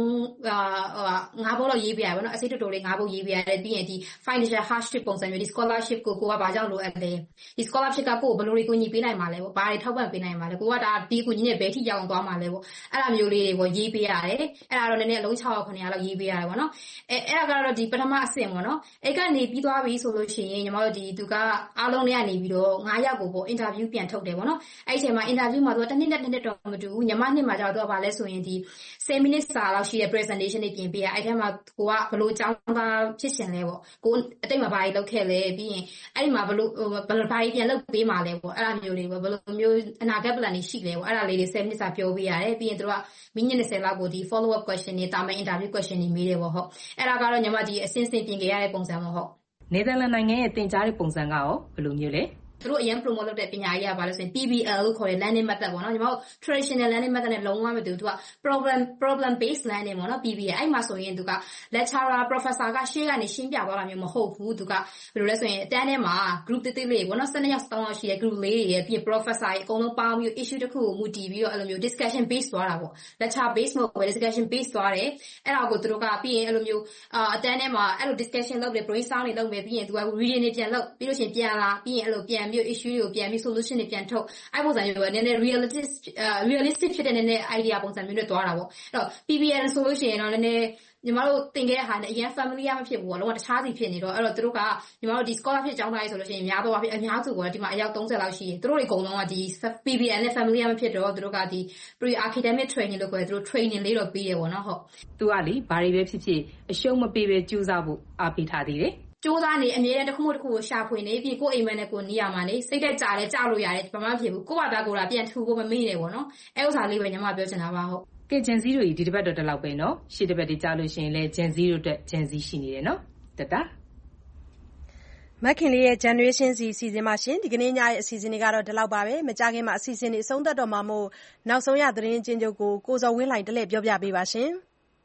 9ပုဒ်လောက်ရေးပေးရတယ်ပေါ့နော် essay တူတူလေး9ပုဒ်ရေးပေးရတယ်ပြီးရင်ဒီ financial hardship ပုံစံမျိုးဒီ scholarship ကိုကဘာကြောင့်လိုအပ်လဲဒီ scholarship ကကိုယ်ဘယ်လိုတွေကိုညီပေးနိုင်မှာလဲပေါ့ဘာတွေထောက်ပံ့ပေးနိုင်မှာလဲကိုကဒါဒီကိုညီနဲ့ဘယ်ထိရောက်အောင်သွားမှာလဲပေါ့အဲ့လိုမျိုးလေးတွေပေါ့ရေးပေးရတယ်အဲ့ဒါတော့နည်းနည်းအလုံး600 900လောက်ရေးပေးရတယ်ပေါ့နော်အဲ့ဒါကတော့ဒီပထမအဆင့်ပေါ့နော်အဲ့ကနေပြီးသွားပြီဆိုလို့ရှိရင်ညီမတို့ဒီသူကအားလုံးတွေကနေပြီးတော့9ယောက်ကိုပေါ့ interview ပြန်ထုတ်တယ်ပေါ့နော်အဲ့ဒီအချိန်မှာ interview မှာသူကတစ်နှစ်နဲ့တစ်နှစ်တော့မတူဘူးညီမနှစ်မှာကျတော့သူကဘာလဲဆိုရင်ဒီ10 minutes စာလောက်ရှိတဲ့ presentation တွေပြင်ပေးရအဲ့ထဲမှာကိုကဘယ်လိုအကြောင်းသားဖြစ်ရှင်လဲပေါ့ကိုအတိတ်မှာဘာတွေလုပ်ခဲ့လဲပြီးရင်အဲ့ဒီမှာဘယ်လိုဘာတွေပြန်လုပ်ပေးမှာလဲပေါ့အဲ့လိုမျိုးတွေပေါ့ဘယ်လိုမျိုးအနာဂတ် plan တွေရှိလဲပေါ့အဲ့ဒါလေးတွေ10 minutes စာပြောပေးရတယ်ပြီးရင်သူကမိနစ်20လောက်ကိုဒီ follow up question တွေတာမန် interview question တွေမေးတယ်ပေါ့ဟုတ်အဲ့ဒါကတော့ညီမဒီအစင်းစင်းပြင်ခဲ့ရတဲ့ပုံစံပေါ့ဟုတ်နယ်သာလန်နိုင်ငံရဲ့သင်ကြားတဲ့ပုံစံကရောဘယ်လိုမျိုးလဲသူတို့အရင် promote လုပ်တဲ့ပညာရေးကဘာလို့ဆိုရင် PBL လို့ခေါ်တဲ့ learning method ပေါ့နော်ညီမတို့ traditional learning method နဲ့လုံးဝမတူဘူးသူက problem based learning ပေါ့နော် PBL အဲ့မှာဆိုရင်သူက lecturer professor ကရှေ့ကနေရှင်းပြသွားတာမျိုးမဟုတ်ဘူးသူကဘယ်လိုလဲဆိုရင်အတန်းထဲမှာ group တိတိလေးပေါ့နော်12ယောက်13ယောက်ရှိတဲ့ group လေးတွေရဲ့ပြီးရင် professor ကြီးအကုန်လုံးပေါင်းပြီး issue တစ်ခုကိုမူတည်ပြီးတော့အဲ့လိုမျိုး discussion based သွားတာပေါ့ lecture based မဟုတ်ဘူး discussion based သွားတယ်အဲ့ဒါကိုသူတို့ကပြီးရင်အဲ့လိုမျိုးအတန်းထဲမှာအဲ့လို discussion လုပ်တယ် brainstorm တွေလုပ်မယ်ပြီးရင်သူက reading တွေပြန်လုပ်ပြီးလို့ရှိရင်ပြန်လာပြီးရင်အဲ့လိုပြန်ပြီး issue တွေကိုပြန်ပြီး solution တွေပြန်ထုတ်အဲ့ပုံစံမျိုးပဲနည်းနည်း realistic ဖြစ်တဲ့နည်းနည်း idea ပုံစံမျိုးနဲ့တွားတာပေါ့အဲ့တော့ PBL ဆိုလို့ရှိရင်တော့နည်းနည်းညီမတို့သင်ခဲ့တဲ့ဟာနဲ့အရင် familiar မဖြစ်ဘူးပေါ့လုံးဝတခြားစီဖြစ်နေတော့အဲ့တော့သူတို့ကညီမတို့ဒီ scholar ဖြစ်ကျောင်းသားရေးဆိုလို့ရှိရင်များတော့အများစုကဒီမှာအယောက်30လောက်ရှိတယ်သူတို့တွေအကုန်လုံးကဒီ PBL နဲ့ familiar မဖြစ်တော့သူတို့ကဒီ pre academic training လို့ခေါ်တယ်သူတို့ training လေးတော့ပေးရပေါ့နော်ဟုတ်သူကလေဘာတွေပဲဖြစ်ဖြစ်အရှုံးမပေးပဲကြိုးစားဖို့အားပေးထားသေးတယ်စူးစမ်းနေအမြဲတမ်းတစ်ခုမှတစ်ခုကိုရှာဖွေနေပြီးကိုယ်အိမ်မက်နဲ့ကိုနေရမှာနေစိတ်သက်ကြလဲကြလို့ရတယ်ဘာမှမဖြစ်ဘူးကိုယ့်ဘာသာကိုယ်လာပြန်ထူဖို့မမေ့နဲ့ပေါ့နော်အဲ့ဥစ္စာလေးပဲညီမပြောချင်တာပါဟုတ်ကဲဂျန်ဇီတို့ဒီတစ်ပတ်တော့ဒီလောက်ပဲနော်ရှေ့တစ်ပတ်တွေကြားလို့ရှိရင်လဲဂျန်ဇီတို့အတွက်ဂျန်ဇီရှိနေတယ်နော်တတမခင်လေးရဲ့ generation Z အစီအစဉ်မှာရှင်ဒီကနေ့ညရဲ့အစီအစဉ်တွေကတော့ဒီလောက်ပါပဲမကြခင်မှာအစီအစဉ်တွေအဆုံးသတ်တော့မှာမို့နောက်ဆုံးရသတင်းချင်းချုပ်ကိုဇော်ဝင်းလှိုင်တလဲပြောပြပေးပါရှင်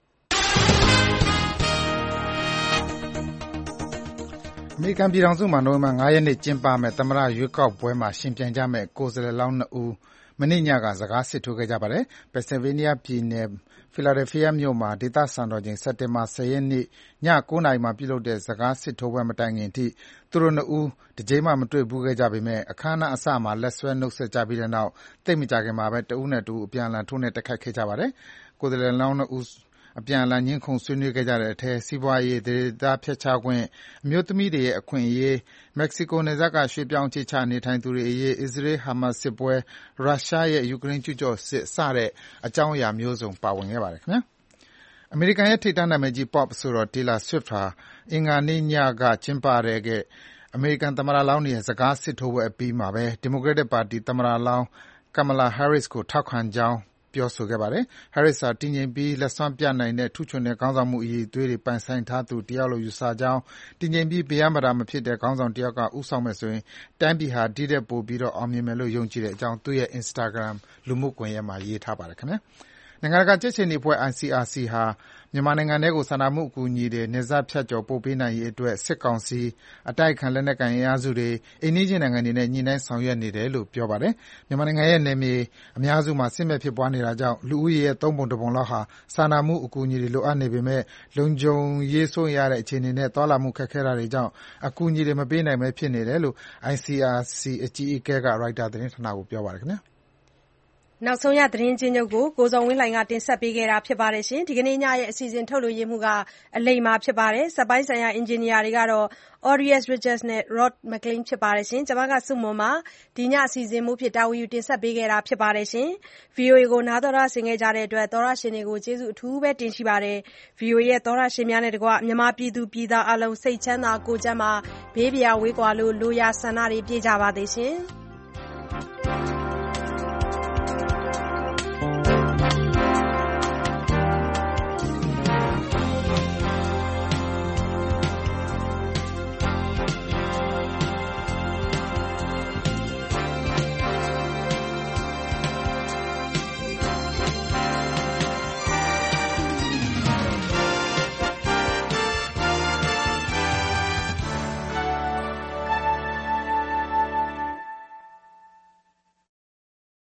အမေရိကန်ပြည်ထောင်စုမှာနိုဝင်ဘာ9ရက်နေ့ကျင်းပမယ့်သမ္မတရွေးကောက်ပွဲမှာယှဉ်ပြိုင်ကြမယ့်ကိုယ်စားလှယ်လောင်း2ဦးမနေ့ညကစကားစစ်ထိုးခဲ့ကြပါတယ်။ Pennsylvania ပြည်နယ် Philadelphia မြို့မှာဒေသစံတော်ချိန်စက်တင်ဘာ10ရက်နေ့ည9:00နာရီမှာပြုလုပ်တဲ့စကားစစ်ထိုးပွဲမတိုင်ခင်အထိသူတို့2ဦးတကြိမ်မှမတွေ့ဖူးခဲ့ကြပေမယ့်အခမ်းအနားအစမှာလက်ဆွဲနှုတ်ဆက်ကြပြီးတဲ့နောက်သိပ်မကြာခင်မှာပဲတဦးနဲ့တဦးအပြန်အလှန်ထိုးနှက်တိုက်ခိုက်ခဲ့ကြပါတယ်။ကိုယ်စားလှယ်လောင်း2ဦးအပြန်အလှန်ငြင်းခုန်ဆွေးနွေးခဲ့ကြတဲ့အထဲစီးပွားရေး၊ဒေသဖျက်ချခွင့်၊အမျိုးသမီးတွေရဲ့အခွင့်အရေး၊မက္ကဆီကိုနယ်စပ်ကရွှေ့ပြောင်းအခြေချနေထိုင်သူတွေအရေး၊အစ္စရေး-ဟာမတ်စ်စစ်ပွဲ၊ရုရှားရဲ့ယူကရိန်းကျူးကျော်စစ်စတဲ့အကြောင်းအရာမျိုးစုံပါဝင်ခဲ့ပါတယ်ခင်ဗျာ။အမေရိကန်ရဲ့ထိပ်တန်းနာမည်ကြီး Pop အဆိုတော် Taylor Swift ဟာအင်္ဂါနေ့ညကကျင်းပတဲ့အမေရိကန်သမ္မတလောင်းတွေရဲ့စကားစစ်ထိုးပွဲအပြီးမှာပဲဒီမိုကရက်တစ်ပါတီသမ္မတလောင်း Kamala Harris ကိုထောက်ခံကြောင်းပြောဆိုခဲ့ပါတယ်။ Harris ဟာတည်ငြိမ်ပြီးလက်စွမ်းပြနိုင်တဲ့ထူးချွန်တဲ့ခေါင်းဆောင်မှုအရည်အသွေးတွေပိုင်ဆိုင်ထားသူတယောက်လို့ယူဆကြောင်း၊တည်ငြိမ်ပြီးပရမ်းပတာမဖြစ်တဲ့ခေါင်းဆောင်တယောက်ကဦးဆောင်မယ်ဆိုရင်တိုင်းပြည်ဟာဒီထက်ပိုပြီးအောင်မြင်မယ်လို့ယုံကြည်ကြောင်းသူ့ရဲ့ Instagram လူမှုကွန်ယက်မှာရေးထားပါတယ်ခင်ဗျာ။နိုင်ငံတကာကြက်ခြေနီအဖွဲ့ ICRC ဟာမြန်မာနိုင်ငံထဲကိုစာနာမှုအကူအညီတွေနယ်စပ်ဖြတ်ကျော်ပို့ပေးနိုင်ရေးအတွက်စစ်ကောင်စီ၊အတိုက်အခံလက်နက်ကိုင်အင်အားစုတွေ၊အိမ်နီးချင်းနိုင်ငံတွေနဲ့ညှိနှိုင်းဆောင်ရွက်နေတယ်လို့ပြောပါတယ်။မြန်မာနိုင်ငံရဲ့နယ်မြေအများစုမှာစစ်မက်ဖြစ်ပွားနေတာကြောင့်လူဦးရေရဲ့3ပုံ1ပုံလောက်ဟာစာနာမှုအကူအညီတွေလိုအပ်နေပေမယ့်လုံခြုံရေးစိုးရိမ်ရတဲ့အခြေအနေနဲ့သွားလာမှုခက်ခဲတာတွေကြောင့်အကူအညီတွေမပေးနိုင်ဘဲဖြစ်နေတယ်လို့ ICRC အကြီးအကဲက Reuters သတင်းဌာနကိုပြောပါတယ်ခင်ဗျာ။နောက်ဆုံးရသတင်းချင်းချုပ်ကိုကိုဇော်ဝင်းလှိုင်ကတင်ဆက်ပေးခဲ့တာဖြစ်ပါတယ်။ဒီကနေ့ညရဲ့အစီအစဉ်ထုတ်လွှင့်မှုကအလိမ္မာဖြစ်ပါတယ်။စက်ပိုင်းဆိုင်ရာအင်ဂျင်နီယာတွေကတော့ Audius Richards နဲ့ Rod McLean ဖြစ်ပါတယ်။ကျွန်မကစုမွန်ပါဒီညအစီအစဉ်မှုဖြစ်တာဝန်ယူတင်ဆက်ပေးခဲ့တာဖြစ်ပါတယ်။ VOA ကိုနားတော်ရဆင်ခဲ့ကြတဲ့အတွက်သောရရှင်တွေကိုကျေးဇူးအထူးပဲတင်ရှိပါတယ်။ VOA ရဲ့သောရရှင်များနဲ့တကွမြန်မာပြည်သူပြည်သားအလုံးစိတ်ချမ်းသာကိုယ်ကျန်းမာဘေးပရာဝေးကွာလို့လိုရာဆန္ဒတွေပြည့်ကြပါသေးရှင်။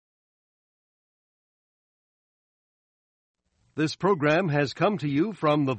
This program has come to you from the